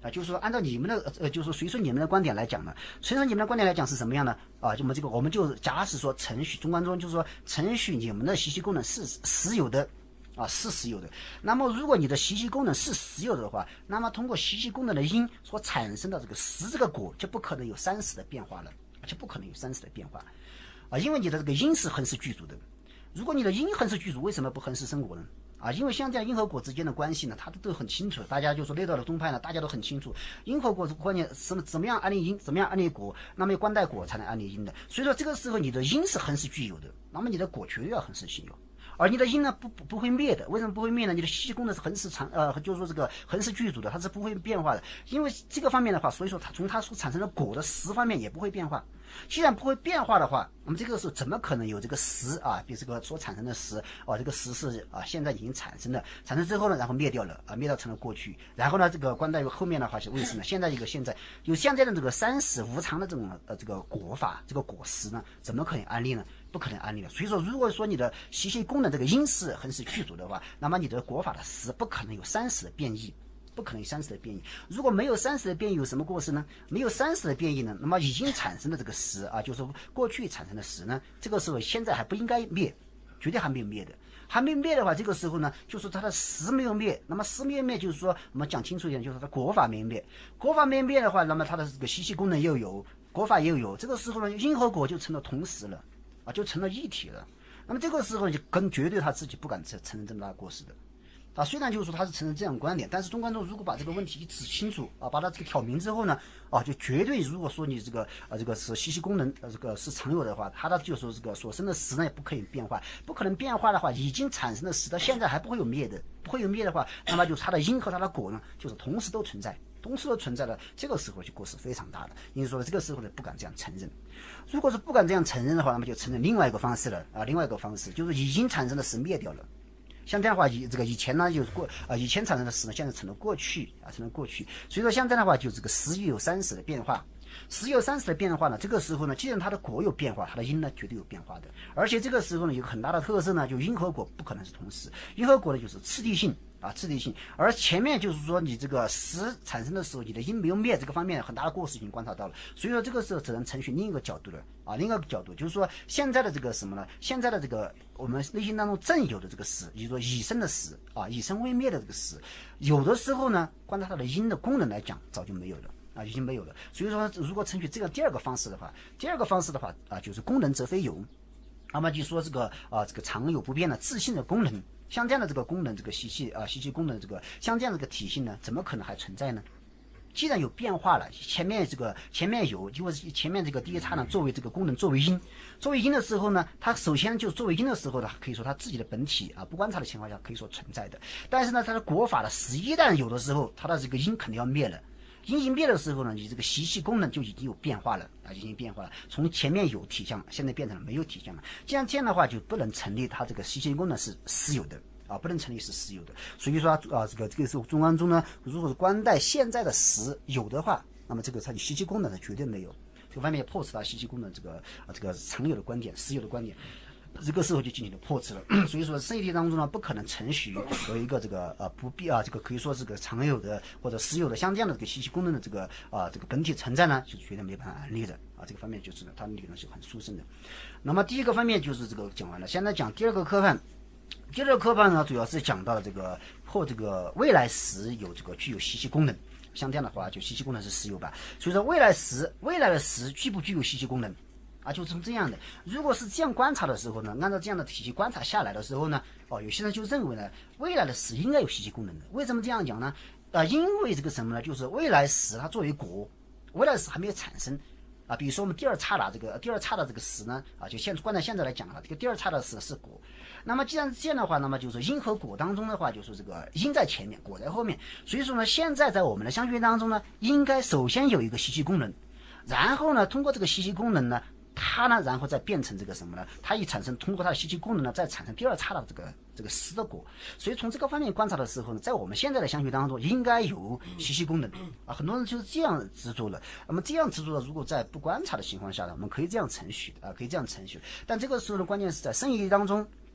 就是说按照你们的就是随顺你们的观点来讲呢，随顺你们的观点来讲是什么样呢？就我们就假使说程序中观中就是说程序你们的习气功能是实有的。是实有的。那么，如果你的习气功能是实有的话，那么通过习气功能的因所产生的这个实这个果，就不可能有生死的变化了，就不可能有生死的变化因为你的这个因是恒时具足的。如果你的因恒时具足，为什么不恒时生果呢？因为像这样因和果之间的关系呢，它都很清楚。大家就说内道的宗派呢，大家都很清楚，因和果关键怎么样安利因，怎么样安利果，那么观待果才能安利因的。所以说这个时候你的因是恒时具有的，那么你的果绝对要恒时具有。而你的因呢不会灭的，为什么不会灭呢？你的习气功能是恒时就是说这个恒时具足的，它是不会变化的。因为这个方面的话，所以说它从它所产生的果的实方面也不会变化。既然不会变化的话，那么这个时候怎么可能有这个实比这个所产生的实这个实是现在已经产生的，产生之后呢，然后灭掉了灭掉成了过去。然后呢，这个观待后面的话是为什么？现在的这个三死无常的这种这个果法，这个果实呢，怎么可能安利呢？不可能安利的。所以说，如果说你的习气功能这个因是恒时具足的话，那么你的果法的实不可能有三死的变异，不可能有三死的变异。如果没有三死的变异，有什么过失呢？没有三死的变异呢，那么已经产生的这个实就是过去产生的实呢，这个时候现在还不应该灭，绝对还没有灭的。还没灭的话，这个时候呢，就是它的实没有灭。那么实没有灭，就是说我们讲清楚一点，就是它的果法没灭。果法没灭的话，那么它的这个习气功能又有，果法又有。这个时候呢，因和果就成了同时了就成了一体了。那么这个时候就更绝对他自己不敢承认这么大的过失的虽然就是说他是承认这样观点，但是中观众如果把这个问题一指清楚把它这个挑明之后呢就绝对如果说你这个是习气功能这个是常有的话，他的就是说这个所生的实呢也不可以变化，不可能变化的话，已经产生的实到现在还不会有灭的，不会有灭的话，那么就是它的因和它的果呢，就是同时都存在。同时都存在了，这个时候就过失非常大的，因此说这个时候呢不敢这样承认。如果是不敢这样承认的话，那么就承认另外一个方式了另外一个方式就是已经产生的实灭掉了。像这样的话，这个以前呢就是以前产生的实呢，现在成了过去成了过去。所以说像这样的话，就这个实有三死的变化。实有三死的变化呢，这个时候呢，既然它的果有变化，它的因呢绝对有变化的。而且这个时候呢，有很大的特色呢，就因和果不可能是同时，因和果呢就是次第性次第性。而前面就是说你这个实产生的时候，你的因没有灭，这个方面很大的过失已经观察到了。所以说这个时候只能采取另一个角度了另一个角度就是说现在的这个什么呢？现在的这个我们内心当中正有的这个实，也就是说已生的实已生未灭的这个实，有的时候呢，观察它的因的功能来讲，早就没有了。已经没有了。所以说，如果采取这个第二个方式的话，就是功能则非有，那么就说这个常有不变的自性的功能，像这样的这个功能，这个习气功能，这个像这样的这个体性呢，怎么可能还存在呢？既然有变化了，前面有，就是前面这个第一刹呢，作为这个功能，作为因的时候呢，它首先就作为因的时候呢，可以说它自己的本体不观察的情况下可以说存在的。但是呢，它的果法的实一旦有的时候，它的这个因肯定要灭了。因已灭的时候呢，你这个习气功能就已经有变化了已经变化了，从前面有体相，现在变成了没有体相了。既然这样的话，就不能成立它这个习气功能是实有的不能成立是实有的。所以说这个时候中观中呢，如果是观待现在的实有的话，那么这个它的习气功能呢绝对没有，这个方面也破除它习气功能这个常有的观点、实有的观点。这个时候就进行了破斥了。所以说圣义当中呢，不可能承许有一个这个不必这个可以说是个常有的或者实有的像这样的这个习气功能的这个本体存在呢，就绝对没办法安立的这个方面就是它的理论是很殊胜的。那么第一个方面就是这个讲完了，现在讲第二个科判。第二个科判呢，主要是讲到这个破这个未来时有这个具有习气功能，像这样的话就习气功能是实有吧。所以说未来的时具不具有习气功能就是这样的。如果是这样观察的时候呢，按照这样的体系观察下来的时候呢，有些人就认为呢，未来的时应该有习气功能的。为什么这样讲呢？因为这个什么呢？就是未来时它作为果，未来时还没有产生比如说我们第二刹的这个时呢就观察现在来讲这个第二刹的时是果。那么既然是这样的话，那么就是因和果当中的话，就是这个因在前面，果在后面。所以说呢，现在在我们的相学当中呢，应该首先有一个习气功能，然后呢，通过这个习气功能呢，它呢，然后再变成这个什么呢？它一产生，通过它的习气功能呢，再产生第二刹的这个实的果。所以从这个方面观察的时候呢，在我们现在的相学当中，应该有习气功能很多人就是这样执着了。那么这样执着的，如果在不观察的情况下呢，我们可以这样程序可以这样程序。但这个时候的关键是在圣义当中，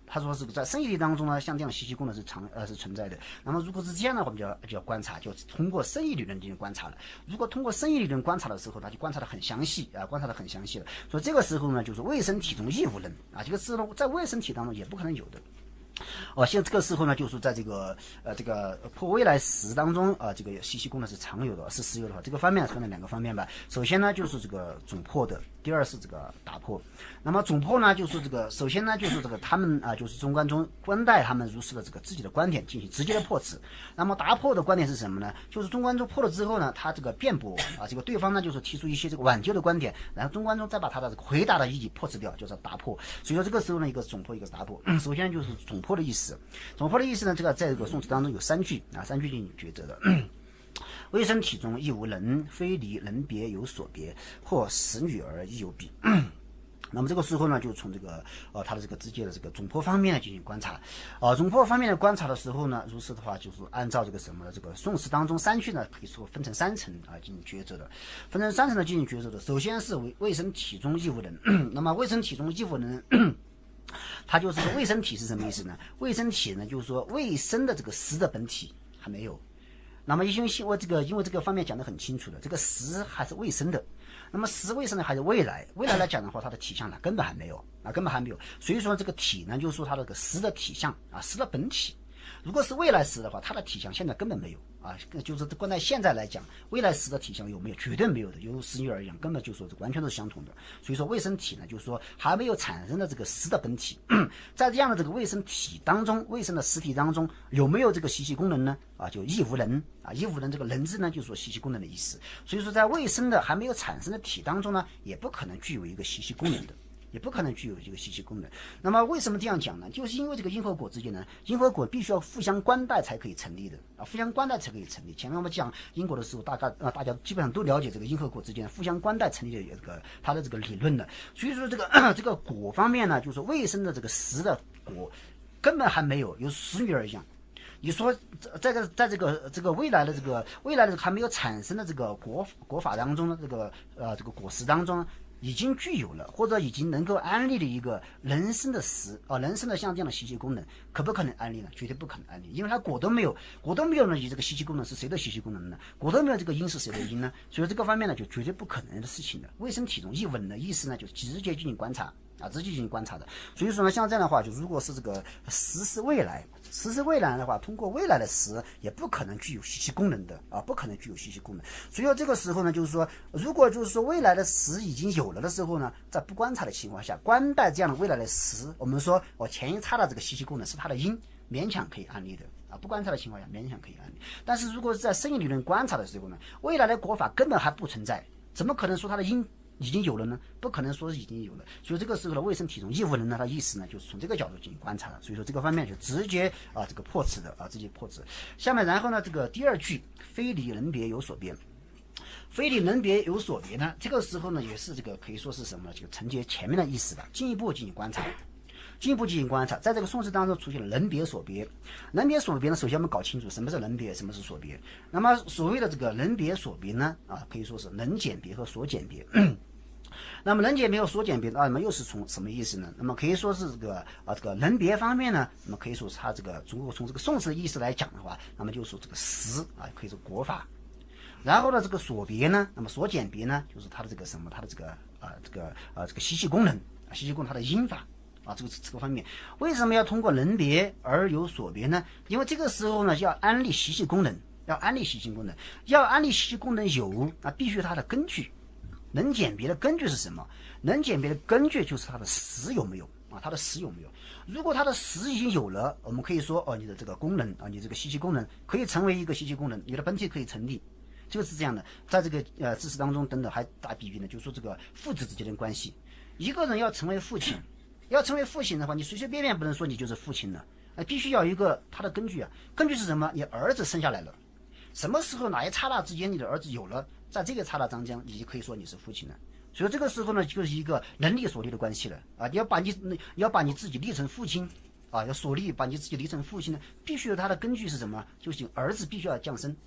他说是在生育力当中呢，像这样的信息功能是存在的。那么如果是这样的话，我们就要观察，就通过生育理论进行观察了。如果通过生育理论观察的时候，他就观察的很详细啊，观察的很详细了。所以这个时候呢，就是未生体中亦无能啊，这个是在未生体当中也不可能有的。现在这个时候呢，就是在这个破未来时当中这个信息功能是常有的，是实有的话，这个方面分了2个方面吧。首先呢，就是这个总破的，第二是这个打破。那么总破呢，就是这个首先呢，就是这个他们就是中观中官代他们如是的这个自己的观点进行直接的破斥。那么打破的观点是什么呢？就是中观中破了之后呢，他这个辩驳这个对方呢就是提出一些这个挽救的观点，然后中观中再把他的这个回答的意义破斥掉，就是打破。所以说这个时候呢，一个是总破，一个是打破。首先就是总破的意思。总破的意思呢，这个在这个宋词当中有3句3句进行抉择的。未生体中亦无能，非离能别有所别，或使女儿亦有比。那么这个时候呢，就从这个他的这个直接的这个总破方面呢进行观察。总破方面的观察的时候呢，如是的话就是按照这个什么呢？这个宋词当中3句呢，可以说分成3层进行抉择的。分成3层的进行抉择的。首先是未生体中亦无能。那么未生体中亦无能。它就是说未生体是什么意思呢？未生体呢，就是说未生的这个实的本体还没有。那么因为这个方面讲得很清楚的，这个实还是未生的。那么实未生的还是未来来讲的话，它的体相呢根本还没有根本还没有。所以说这个体呢，就是说它这个实的体相实的本体。如果是未来时的话，它的体相现在根本没有就是关在现在来讲，未来时的体相有没有？绝对没有的，有使女儿一样，根本就说这完全都是相同的。所以说未生体呢，就是说还没有产生的这个实的本体，在这样的这个未生体当中，未生的实体当中有没有这个息息功能呢？就亦无能亦无能，这个能字呢，就是说息息功能的意思。所以说在未生的还没有产生的体当中呢，也不可能具有一个息息功能的。也不可能具有这个息息功能。那么为什么这样讲呢？就是因为这个因和果之间呢，因和果必须要互相关代才可以成立的互相关代才可以成立。前面我们讲因果的时候，大家基本上都了解这个因和果之间互相关代成立的这个它的这个理论的。所以说这个果方面呢，就是未生的这个实的果根本还没有使女儿一样。你说在这个未来的还没有产生的这个果法当中的这个果实当中，已经具有了或者已经能够安利的一个人生的实人生的像这样的息息功能，可不可能安利呢？绝对不可能安利，因为它果都没有呢，你这个息息功能是谁的息息功能呢？果都没有，这个因是谁的因呢？所以这个方面呢，就绝对不可能的事情的。未生体中亦无能的意思呢，就直接进行观察直接进行观察的。所以说呢，像这样的话，就如果是这个实是未来的话，通过未来的实也不可能具有息息功能的不可能具有息息功能。所以说这个时候呢，就是说，如果就是说未来的实已经有了的时候呢，在不观察的情况下，观待这样的未来的实，我们说我前一差的这个息息功能是它的因，勉强可以安利的不观察的情况下勉强可以安利。但是如果是在生意理论观察的时候呢，未来的果法根本还不存在，怎么可能说它的因已经有了呢？不可能说是已经有了。所以这个时候的未生体中亦无能呢，它的意思呢，就是从这个角度进行观察的。所以说这个方面就直接这个破斥的直接破斥。下面然后呢，这个第2句非离能别有所别。非离能别有所别呢，这个时候呢也是这个可以说是什么？就承接前面的意思吧，进一步进行观察。在这个宋词当中出现了能别所别。能别所别呢，首先我们搞清楚什么是能别，什么是所别。那么所谓的这个能别所别呢可以说是能简别和所简别。那么能简别和所简别那么又是从什么意思呢？那么可以说是这个能别方面呢，那么可以说是它这个如果从这个宋词的意思来讲的话，那么就是说这个实可以说果法。然后呢，这个所别呢，那么所简别呢，就是它的这个什么，它的这个息息功能它的因法这个方面。为什么要通过能别而有所别呢？因为这个时候呢，要安利息息功能，要安利息息功能有必须它的根据。能简别的根据是什么？能简别的根据就是它的实有没有它的实有没有？如果它的实已经有了，我们可以说你的这个功能你这个息息功能可以成为一个息息功能，你的本体可以成立。这个是这样的，在这个知识当中等等还打比喻呢，就是说这个父子之间的关系，一个人要成为父亲的话，你随随便便不能说你就是父亲了，必须要有一个他的根据根据是什么？你儿子生下来了，什么时候哪一刹那之间你的儿子有了，在这个刹那当中你就可以说你是父亲了。所以这个时候呢，就是一个能力所立的关系了你要把你自己立成父亲要所立把你自己立成父亲呢，必须有他的根据是什么？就是儿子必须要降生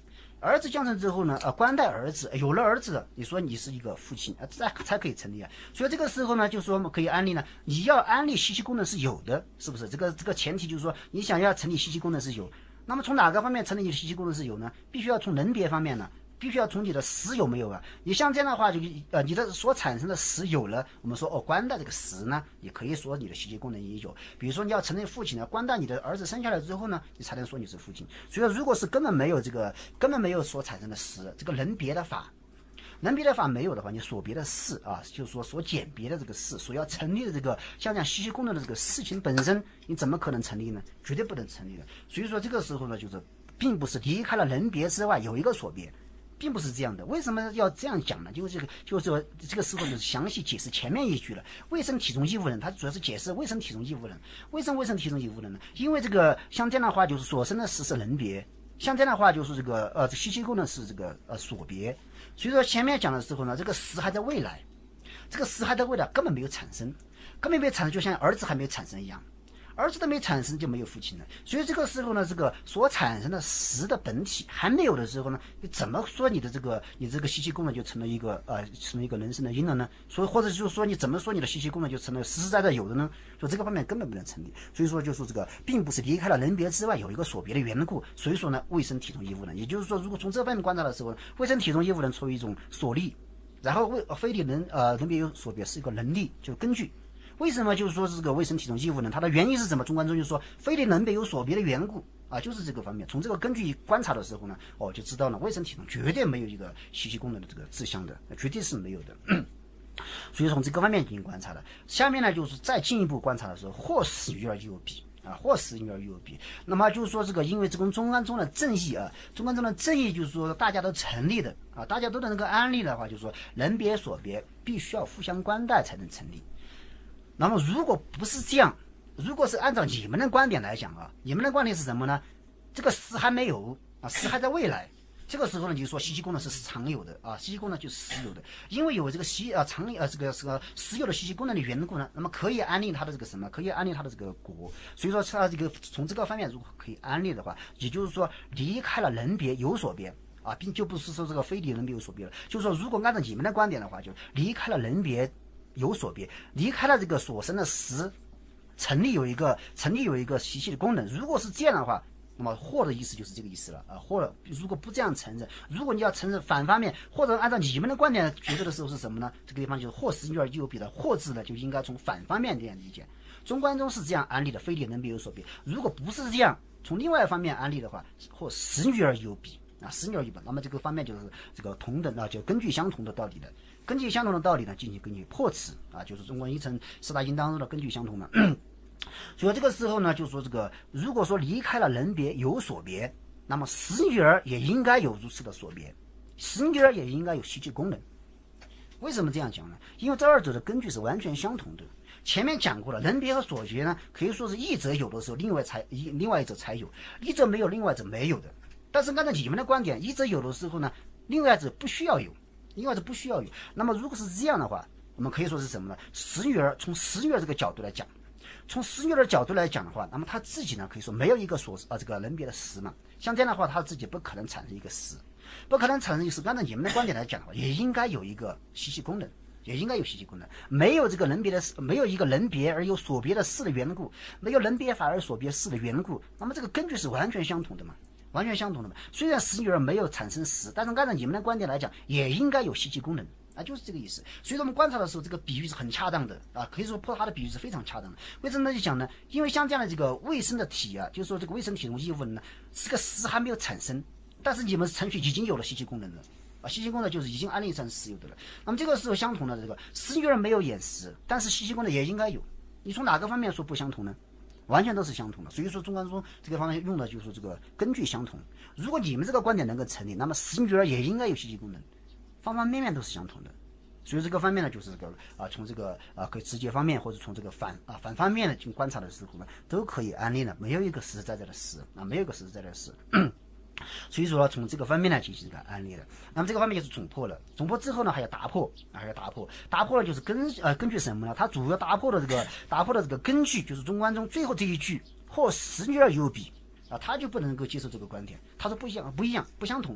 儿子降生之后呢，官带儿子，有了儿子了，你说你是一个父亲，才可以成立啊。所以这个时候呢，就说我们可以安利呢，你要安利息息功能是有的，是不是？这个前提就是说，你想要成立息息功能是有。那么从哪个方面成立你的息息功能是有呢？必须要从人别方面呢。必须要从你的实有没有啊？你像这样的话，就你的所产生的实有了，我们说官带这个实呢，也可以说你的息息功能也有。比如说你要承认父亲呢，官带你的儿子生下来之后呢，你才能说你是父亲。所以说，如果是根本没有所产生的实，这个人别的法没有的话，你所别的事啊，就是说所简别的这个事，所要成立的这个像这样息息功能的这个事情本身，你怎么可能成立呢？绝对不能成立的。所以说这个时候呢，就是并不是离开了人别之外有一个所别。并不是这样的，为什么要这样讲呢？就是这个时候就是详细解释前面一句了。为生体中亦无人，它主要是解释为生体中亦无人。为生体中亦无人呢？因为这个像这样的话，就是所生的实是人别，像这样的话就是这个息息功能是这个所别。所以说前面讲的时候呢，这个实还在未来，这个实还在未来根本没有产生，就像儿子还没有产生一样。儿子都没产生就没有父亲了，所以这个时候呢，这个所产生的实的本体还没有的时候呢，你怎么说你这个息息功能就成了一个人生的因了呢？所以或者就是说你怎么说你的息息功能就成了实实在在有的呢？所以这个方面根本不能成立。所以说就是这个并不是离开了人别之外有一个所别的缘故，所以说呢，未生体中亦无人。也就是说，如果从这方面观察的时候，未生体中亦无人出于一种所立，然后非离人别有所别是一个能力，就是根据。为什么就是说这个未生体中亦无人？它的原因是什么？中观中就是说非离人别有所别的缘故啊，就是这个方面。从这个根据观察的时候呢，就知道了未生体中绝对没有一个息息功能的这个志向的，绝对是没有的。所以从这个方面进行观察的。下面呢就是再进一步观察的时候，或始于而有彼。或始于而有彼。那么就是说这个，因为这种中观中的正义中观中的正义就是说大家都成立的大家都能够安立的话，就是说人别所别必须要互相关待才能成立。那么如果不是这样，如果是按照你们的观点来讲你们的观点是什么呢？这个实还没有实还在未来。这个时候呢，就是说息息功能是常有的息息功能就是实有的，因为有这个实有的息息功能的缘故呢，那么可以安立它的这个什么？可以安立它的这个果。所以说它这个从这个方面如果可以安立的话，也就是说离开了人别有所别并就不是说这个非离人别有所别了。就是说如果按照你们的观点的话，就离开了人别有所别，离开了这个所生的实，成立有一个息息的功能。如果是这样的话，那么或的意思就是这个意思了或者如果不这样承认，如果你要承认反方面，或者按照你们的观点觉得的时候是什么呢？这个地方就是或始于而有彼的或字呢，就应该从反方面这样理解。中观中是这样安立的，非离人别有所别。如果不是这样，从另外一方面安立的话，或始于而有彼始于而有彼，那么这个方面就是这个同等就根据相同的道理的。根据相同的道理呢，进行根据破此就是中观一乘四大因当中的根据相同的。所以这个时候呢，就说这个如果说离开了人别有所别，那么始于而也应该有如此的所别，始于而也应该有息息功能。为什么这样讲呢？因为这二者的根据是完全相同的。前面讲过了，人别和所别呢，可以说是一者有的时候，另外一者才有；一者没有，另外一者没有的。但是按照你们的观点，一者有的时候呢，另外一者不需要有。那么如果是这样的话，我们可以说是什么呢？始于而，从始于而这个角度来讲，的话，那么他自己呢，可以说没有一个这个人别的实嘛。像这样的话，他自己不可能产生一个实，不可能产生一个实。按照你们的观点来讲的话，也应该有一个息息功能，没有这个人别的，没有一个人别而有所别的事的缘故，没有人别法而所别事的缘故，那么这个根据是完全相同的嘛。虽然始于而没有产生实，但是按照你们的观点来讲，也应该有息息功能就是这个意思。所以说我们观察的时候，这个比喻是很恰当的可以说破它的比喻是非常恰当的。为什么呢？就讲呢，因为像这样的这个未生的体就是说这个未生体中亦无人呢，这个实还没有产生，但是你们程序已经有了息息功能了息息功能就是已经安立成实有的了。那么这个时候相同的这个始于而没有眼实，但是息息功能也应该有。你从哪个方面说不相同呢？完全都是相同的。所以说中观中这个方面用的就是这个根据相同。如果你们这个观点能够成立，那么始于而也应该有息息功能，方方面面都是相同的。所以这个方面呢，就是这个从这个可以直接方面或者从这个反方面的去观察的时候呢，都可以安立了，没有一个实实在在的实没有一个实实在在的实。所以说从这个方面呢进行这个安立的。那么这个方面就是总破了，总破之后呢还要打破打破了就是根据什么呢？它主要打破的这个根据就是中观中最后这一句或始于而有彼他就不能够接受这个观点，他说不一样不相同。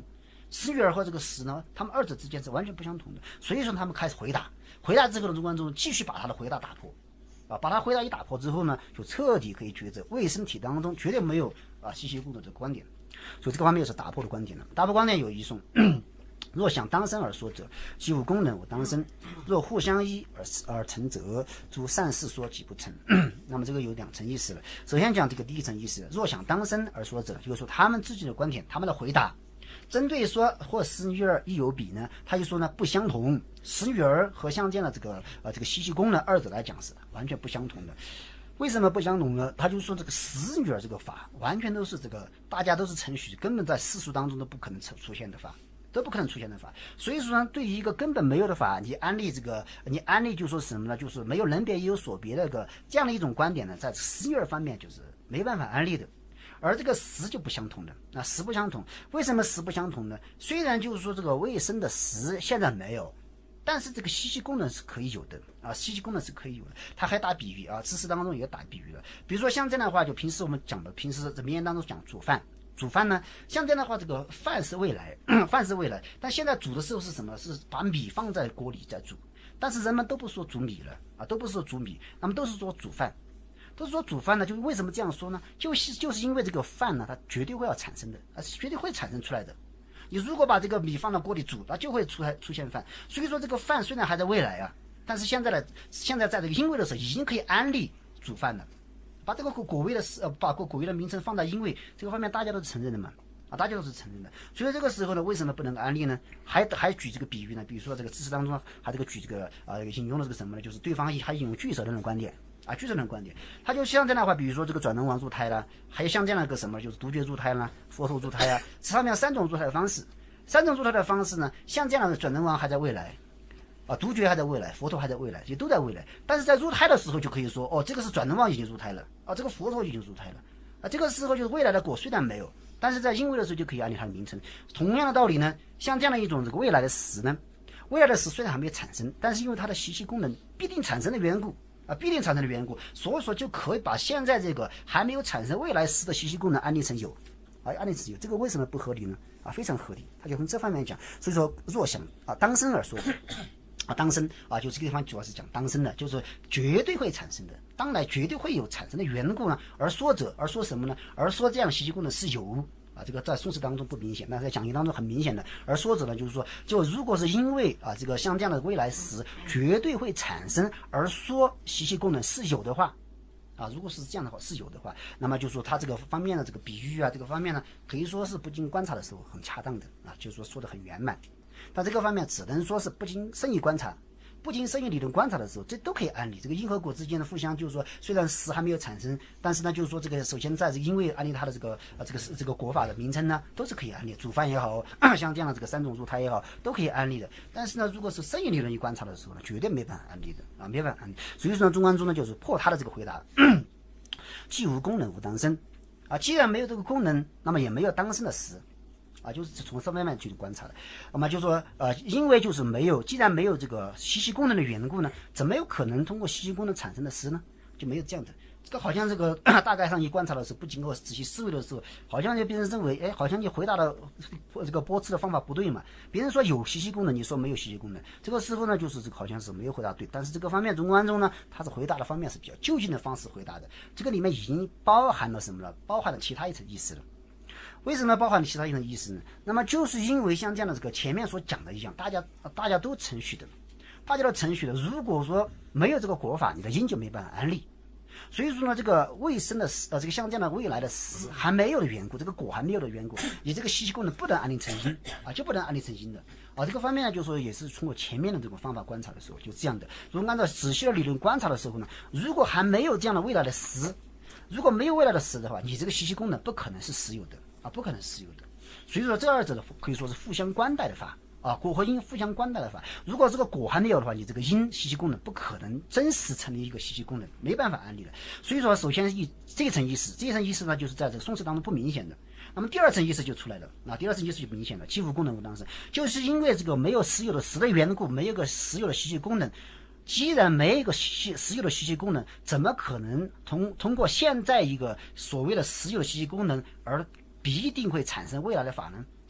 实女儿和这个实呢，他们二者之间是完全不相同的。所以说他们开始回答之后呢，中观众继续把他的回答打破，把他回答一打破之后呢，就彻底可以觉着卫生体当中绝对没有稀稀共的这个观点。所以这个方面也是打破的观点了。打破观点有一种若想当生而说者，其无功能我当生；若互相依而成者，诸善事说即不成。那么这个有两层意思了。首先讲这个第一层意思，若想当生而说者，就是说他们自己的观点，他们的回答，针对说或实女儿亦有比呢，他就说呢不相同。实女儿和相见的这个稀稀功呢，二者来讲是完全不相同的。为什么不相同呢？他就说这个实女儿这个法，完全都是这个大家都是程序，根本在世俗当中都不可能出现的法。都不可能出现的法。所以说呢，对于一个根本没有的法，你安利就说什么呢？就是没有人别也有所别的这样的一种观点呢，在实女儿方面就是没办法安利的。而这个实就不相同的，实不相同。为什么实不相同呢？虽然就是说这个卫生的实现在没有，但是这个稀稀功能是可以有的稀稀功能是可以有的。他还打比喻知识当中也打比喻了。比如说像这样的话，就平时我们讲的，平时在名言当中讲煮饭呢，像这样的话，这个饭是未来，饭是未来，但现在煮的时候是什么？是把米放在锅里在煮。但是人们都不说煮米了都不说煮米，那么都是说煮饭。都是说煮饭呢，就为什么这样说呢？就是因为这个饭呢，它绝对会要产生的，绝对会产生出来的。你如果把这个米放到锅里煮，它就会出现饭。所以说这个饭虽然还在未来但是现在在这个因为的时候已经可以安利煮饭了。把这个果味的名称放在因为这个方面，大家都是承认的嘛大家都是承认的。所以这个时候呢，为什么不能安利呢？还举这个比喻呢？比如说这个知识当中还这个举这个引用了这个什么呢？就是对方还引用巨蛇论的观点巨蛇论的观点。他就像这样的话，比如说这个转轮王入胎啦，还有像这样的一个什么，就是独觉入胎啦，佛陀入胎这上面三种入胎的方式。三种入胎的方式呢，像这样的转轮王还在未来独觉还在未来，佛陀还在未来，也都在未来。但是在入胎的时候就可以说这个是转轮王已经入胎了这个佛陀已经入胎了这个时候就是未来的果虽然没有，但是在因为的时候就可以按照它的名称。同样的道理呢，像这样的一种这个未来的实呢，未来的实虽然还没有产生，但是因为它的习气功能必定产生的缘故所以说就可以把现在这个还没有产生未来实的习气功能安利成有安利成有。这个为什么不合理呢？非常合理。他就从这方面讲。所以说若想当生而说当生就这个地方主要是讲当生的，就是绝对会产生的，当来绝对会有产生的缘故呢。而说什么呢？而说这样习气功能是有这个在宋词当中不明显，但是在讲义当中很明显的。而说者呢，就是说，就如果是因为这个像这样的未来时绝对会产生，而说习气功能是有的话如果是这样的话是有的话，那么就说他这个方面的这个比喻这个方面呢，可以说是不经观察的时候很恰当的就是说得很圆满。但这个方面只能说是不经深意观察，不经深意理论观察的时候，这都可以安利。这个因和果之间的互相，就是说虽然实还没有产生，但是呢，就是说这个首先在这个因为安利它的这个果法的名称呢，都是可以安利。煮饭也好，像这样的这个三种入胎也好，都可以安利的。但是呢，如果是深意理论一观察的时候呢，绝对没办法安利的没办法安利。所以说呢，中观中呢就是破他的这个回答，既无功能无当生既然没有这个功能，那么也没有当生的实。就是从这方面去观察的。那么就说因为就是没有，既然没有这个习气功能的缘故呢，怎么有可能通过习气功能产生的实呢？就没有这样的。这个好像这个大概上一观察的时候，不经过仔细思维的时候，好像就别人认为好像你回答的这个驳斥的方法不对嘛。别人说有习气功能，你说没有习气功能，这个时候呢就是这个好像是没有回答对。但是这个方面中观中呢，他是回答的方面是比较就近的方式回答的。这个里面已经包含了什么了？包含了其他一层意思了。为什么包含其他一层意思呢？那么就是因为像这样的这个前面所讲的一样，大家都程序的，大家都程序的。如果说没有这个果法，你的因就没办法安利。所以说呢，这个未生的这个像这样的未来的实还没有的缘故，这个果还没有的缘故，你这个习气功能不能安利成因就不能安利成因的这个方面呢，就是说也是通过前面的这种方法观察的时候就这样的。如果按照仔细的理论观察的时候呢，如果还没有这样的未来的实，如果没有未来的实的话，你这个习气功能不可能是实有的不可能是有的。所以说这二者的可以说是互相关带的法果和因互相关带的法。如果这个果还没有的话，你这个因习气功能不可能真实成立一个习气功能，没办法安利的。所以说首先这一层意思呢，就是在这个宋词当中不明显的。那么第二层意思就出来了第二层意思就明显了，其无功能无当生，就是因为这个没有实有的实的缘故，没有个实有的习气功能。既然没有一个实有的习气功能，怎么可能通过现在一个所谓的实有的习气功能而必定会产生未来的法呢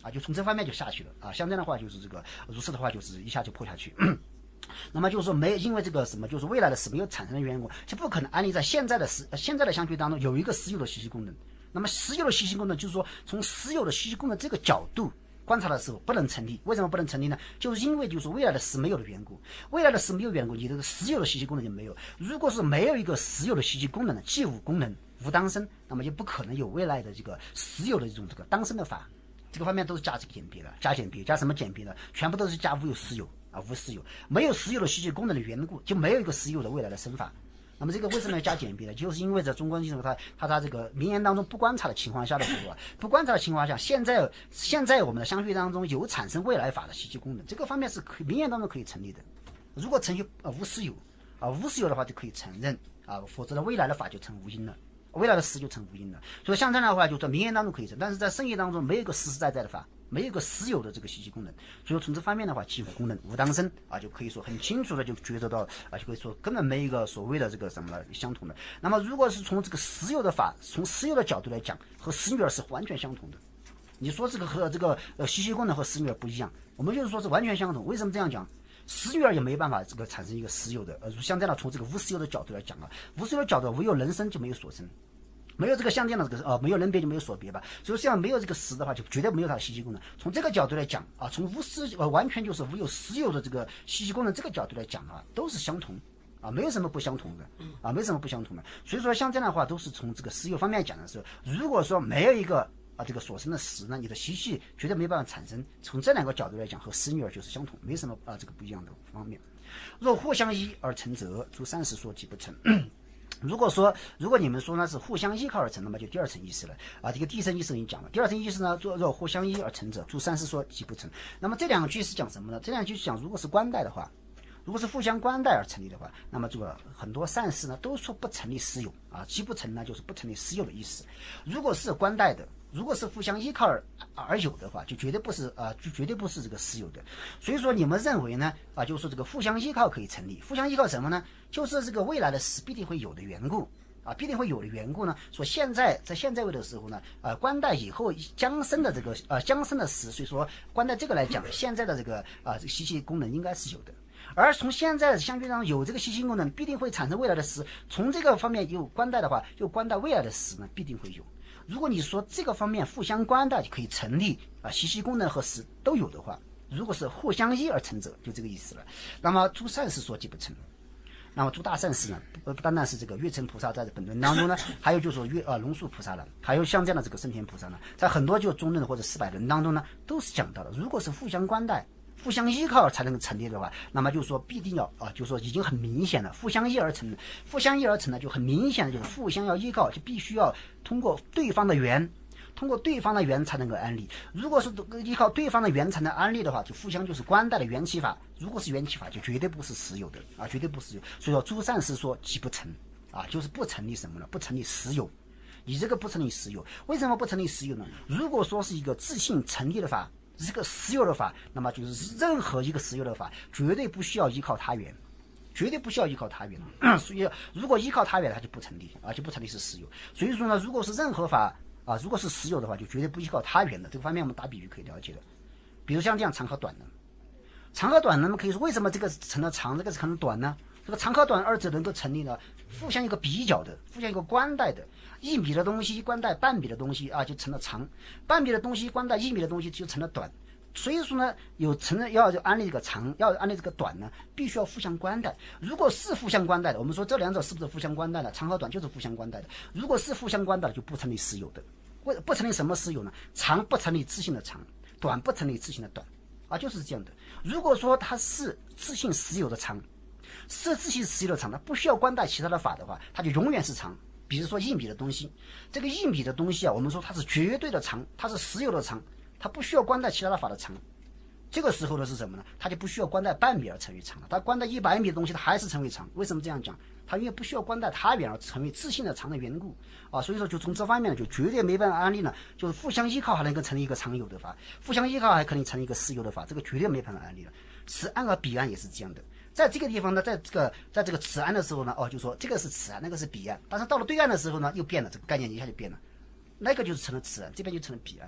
就从这方面就下去了啊。像这样的话就是这个如是的话就是一下就破下去。那么就是说因为这个什么就是未来的死没有产生的缘故，就不可能安利在现在的相对当中有一个私有的信息功能。那么私有的信息功能就是说从私有的信息功能这个角度观察的时候不能成立。为什么不能成立呢？就是因为就是未来的死没有的缘故，未来的死没有缘故，你这个私有的信息功能就没有。如果是没有一个私有的信息功能的，既无功能无当生，那么就不可能有未来的这个私有的这种当生的法。这个方面都是加这个简别的，加简别，加什么简别呢？全部都是加无有私有啊，无私有，没有私有的信息功能的缘故，就没有一个私有的未来的生法。那么这个为什么要加简别呢？就是因为在中国经济它这个名言当中不观察的情况下的时候不观察的情况下，现在我们的相续当中有产生未来法的信息功能，这个方面是名言当中可以成立的。如果程序无私有无私有的话就可以承认否则的未来的法就成无因了。未来的实就成无因了。所以像这样的话就在名言当中可以成，但是在圣业当中没有一个实实在在的法，没有一个私有的这个信息功能。所以从这方面的话，既无功能无当生就可以说很清楚的就觉得到就可以说根本没一个所谓的这个什么相同的。那么如果是从这个私有的法，从私有的角度来讲，和实女儿是完全相同的。你说这个和这个信息功能和实女儿不一样，我们就是说是完全相同。为什么这样讲？私女儿也没办法这个产生一个私有的，像这样的从这个无私有的角度来讲无私有的角度，唯有人生就没有所生，没有这个相见的这个没有人别就没有所别吧。所以像没有这个实的话，就绝对没有它的信息功能。从这个角度来讲从无私完全就是无有私有的这个信息功能这个角度来讲都是相同没有什么不相同的没什么不相同的。所以说像这样的话都是从这个私有方面讲的时候，如果说没有一个这个所生的实呢，你的习气绝对没办法产生。从这两个角度来讲，和实女儿就是相同，没什么这个不一样的方面。若互相依而成则，诸善事说即不成。如果你们说呢是互相依靠而成，那么就第二层意思了这个第一层意思已经讲了。第二层意思呢，若互相依而成者，诸善事说即不成。那么这两句是讲什么呢？这两句是讲如果是官带的话，如果是互相官带而成立的话，那么这个很多善事呢都说不成立私有即不成呢就是不成立私有的意思。如果是官带的，如果是互相依靠而有的话，就绝对不是这个私有的。所以说你们认为呢就是说这个互相依靠可以成立。互相依靠什么呢？就是这个未来的实必定会有的缘故必定会有的缘故呢。说在现在位的时候呢官带以后将生的这个将生的实，所以说官带这个来讲，现在的这个这个息息功能应该是有的。而从现在的相对上有这个息息功能，必定会产生未来的实。从这个方面有官带的话，有官带未来的实呢，必定会有。如果你说这个方面互相官带可以成立息息功能和实都有的话，如果是互相依而成者，就这个意思了。那么诸善事说即不成。那么诸大善事呢，不单单是这个月称菩萨在本论当中呢，还有就是说龙树菩萨了，还有像这样的这个升天菩萨呢，在很多就中论或者400论当中呢，都是讲到的。如果是互相官带、互相依靠才能成立的话，那么就是说必定要就是说已经很明显了，互相依而成呢，就很明显的就是互相要依靠，就必须要通过对方的缘。通过对方的缘才能够安立。如果是依靠对方的缘才能安立的话，就互相就是官带的缘起法。如果是缘起法，就绝对不是实有的绝对不实有。所以说诸善事说即不成就是不成立什么呢？不成立实有。你这个不成立实有，为什么不成立实有呢？如果说是一个自性成立的法，是个实有的法，那么就是任何一个实有的法，绝对不需要依靠他缘。绝对不需要依靠他缘所以如果依靠他缘，它就不成立就不成立是实有。所以说呢，如果是任何法如果是实有的话，就绝对不依靠他缘的。这个方面我们打比喻可以了解的。比如像这样长和短的，长和短，那么可以说为什么这个成了长，这个成了短呢？这个长和短二者能够成立呢？互相一个比较的，互相一个官带的，1米的东西官带半米的东西就成了长，半米的东西官带1米的东西就成了短。所以说呢，要安利这个长，要安利这个短呢，必须要互相官带。如果是互相官带的，我们说这两者是不是互相官带的？长和短就是互相官带的。如果是互相官带的，就不成立实有的。不成立什么实有呢？长不成立自性的长，短不成立自性的短就是这样的。如果说它是自性实有的长，是自性实有的长，它不需要官带其他的法的话，它就永远是长。比如说1米的东西，这个1米的东西我们说它是绝对的长，它是实有的长，它不需要官带其他的法的长。这个时候的是什么呢？它就不需要官带半米而成为长了，它官带100米的东西它还是成为长。为什么这样讲？它因为不需要官带他缘而成为自性的长的缘故所以说就从这方面就绝对没办法安利呢，就是互相依靠还能够成立一个常有的法，互相依靠还可能成立一个私有的法，这个绝对没办法安利了。此岸和彼岸也是这样的。在这个地方呢，在这个此岸的时候呢就说这个是此岸，那个是彼岸，但是到了对岸的时候呢又变了，这个概念一下就变了，那个就是成了此岸，这边就成了彼岸了。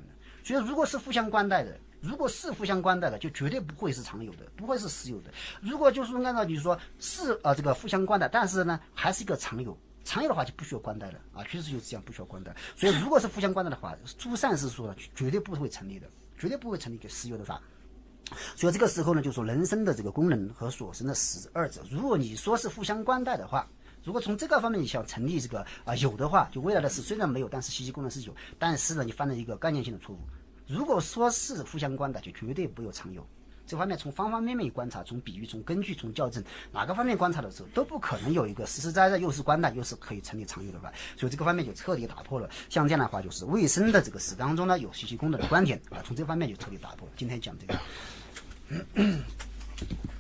所以如果是互相关带的，就绝对不会是常有的，不会是实有的。如果就是按照你说是这个互相关带，但是呢还是一个常有。常有的话就不需要关带了啊，确实就是这样，不需要关带。所以如果是互相关带的话，诸善是说绝对不会成立的，绝对不会成立一个实有的法。所以这个时候呢，就说人生的这个功能和所生的实二者，如果你说是互相关带的话，如果从这个方面你想成立这个有的话，就未来的事虽然没有，但是息息功能是有，但是呢你犯了一个概念性的错误。如果说是互相关带，就绝对不有常有。这方面从方方面面观察，从比喻，从根据，从校正，哪个方面观察的时候，都不可能有一个实实在在又是关带又是可以成立常有的法。所以这个方面就彻底打破了像这样的话，就是未生的这个史当中呢有息息功能的观点啊，从这方面就彻底打破。今天讲这个。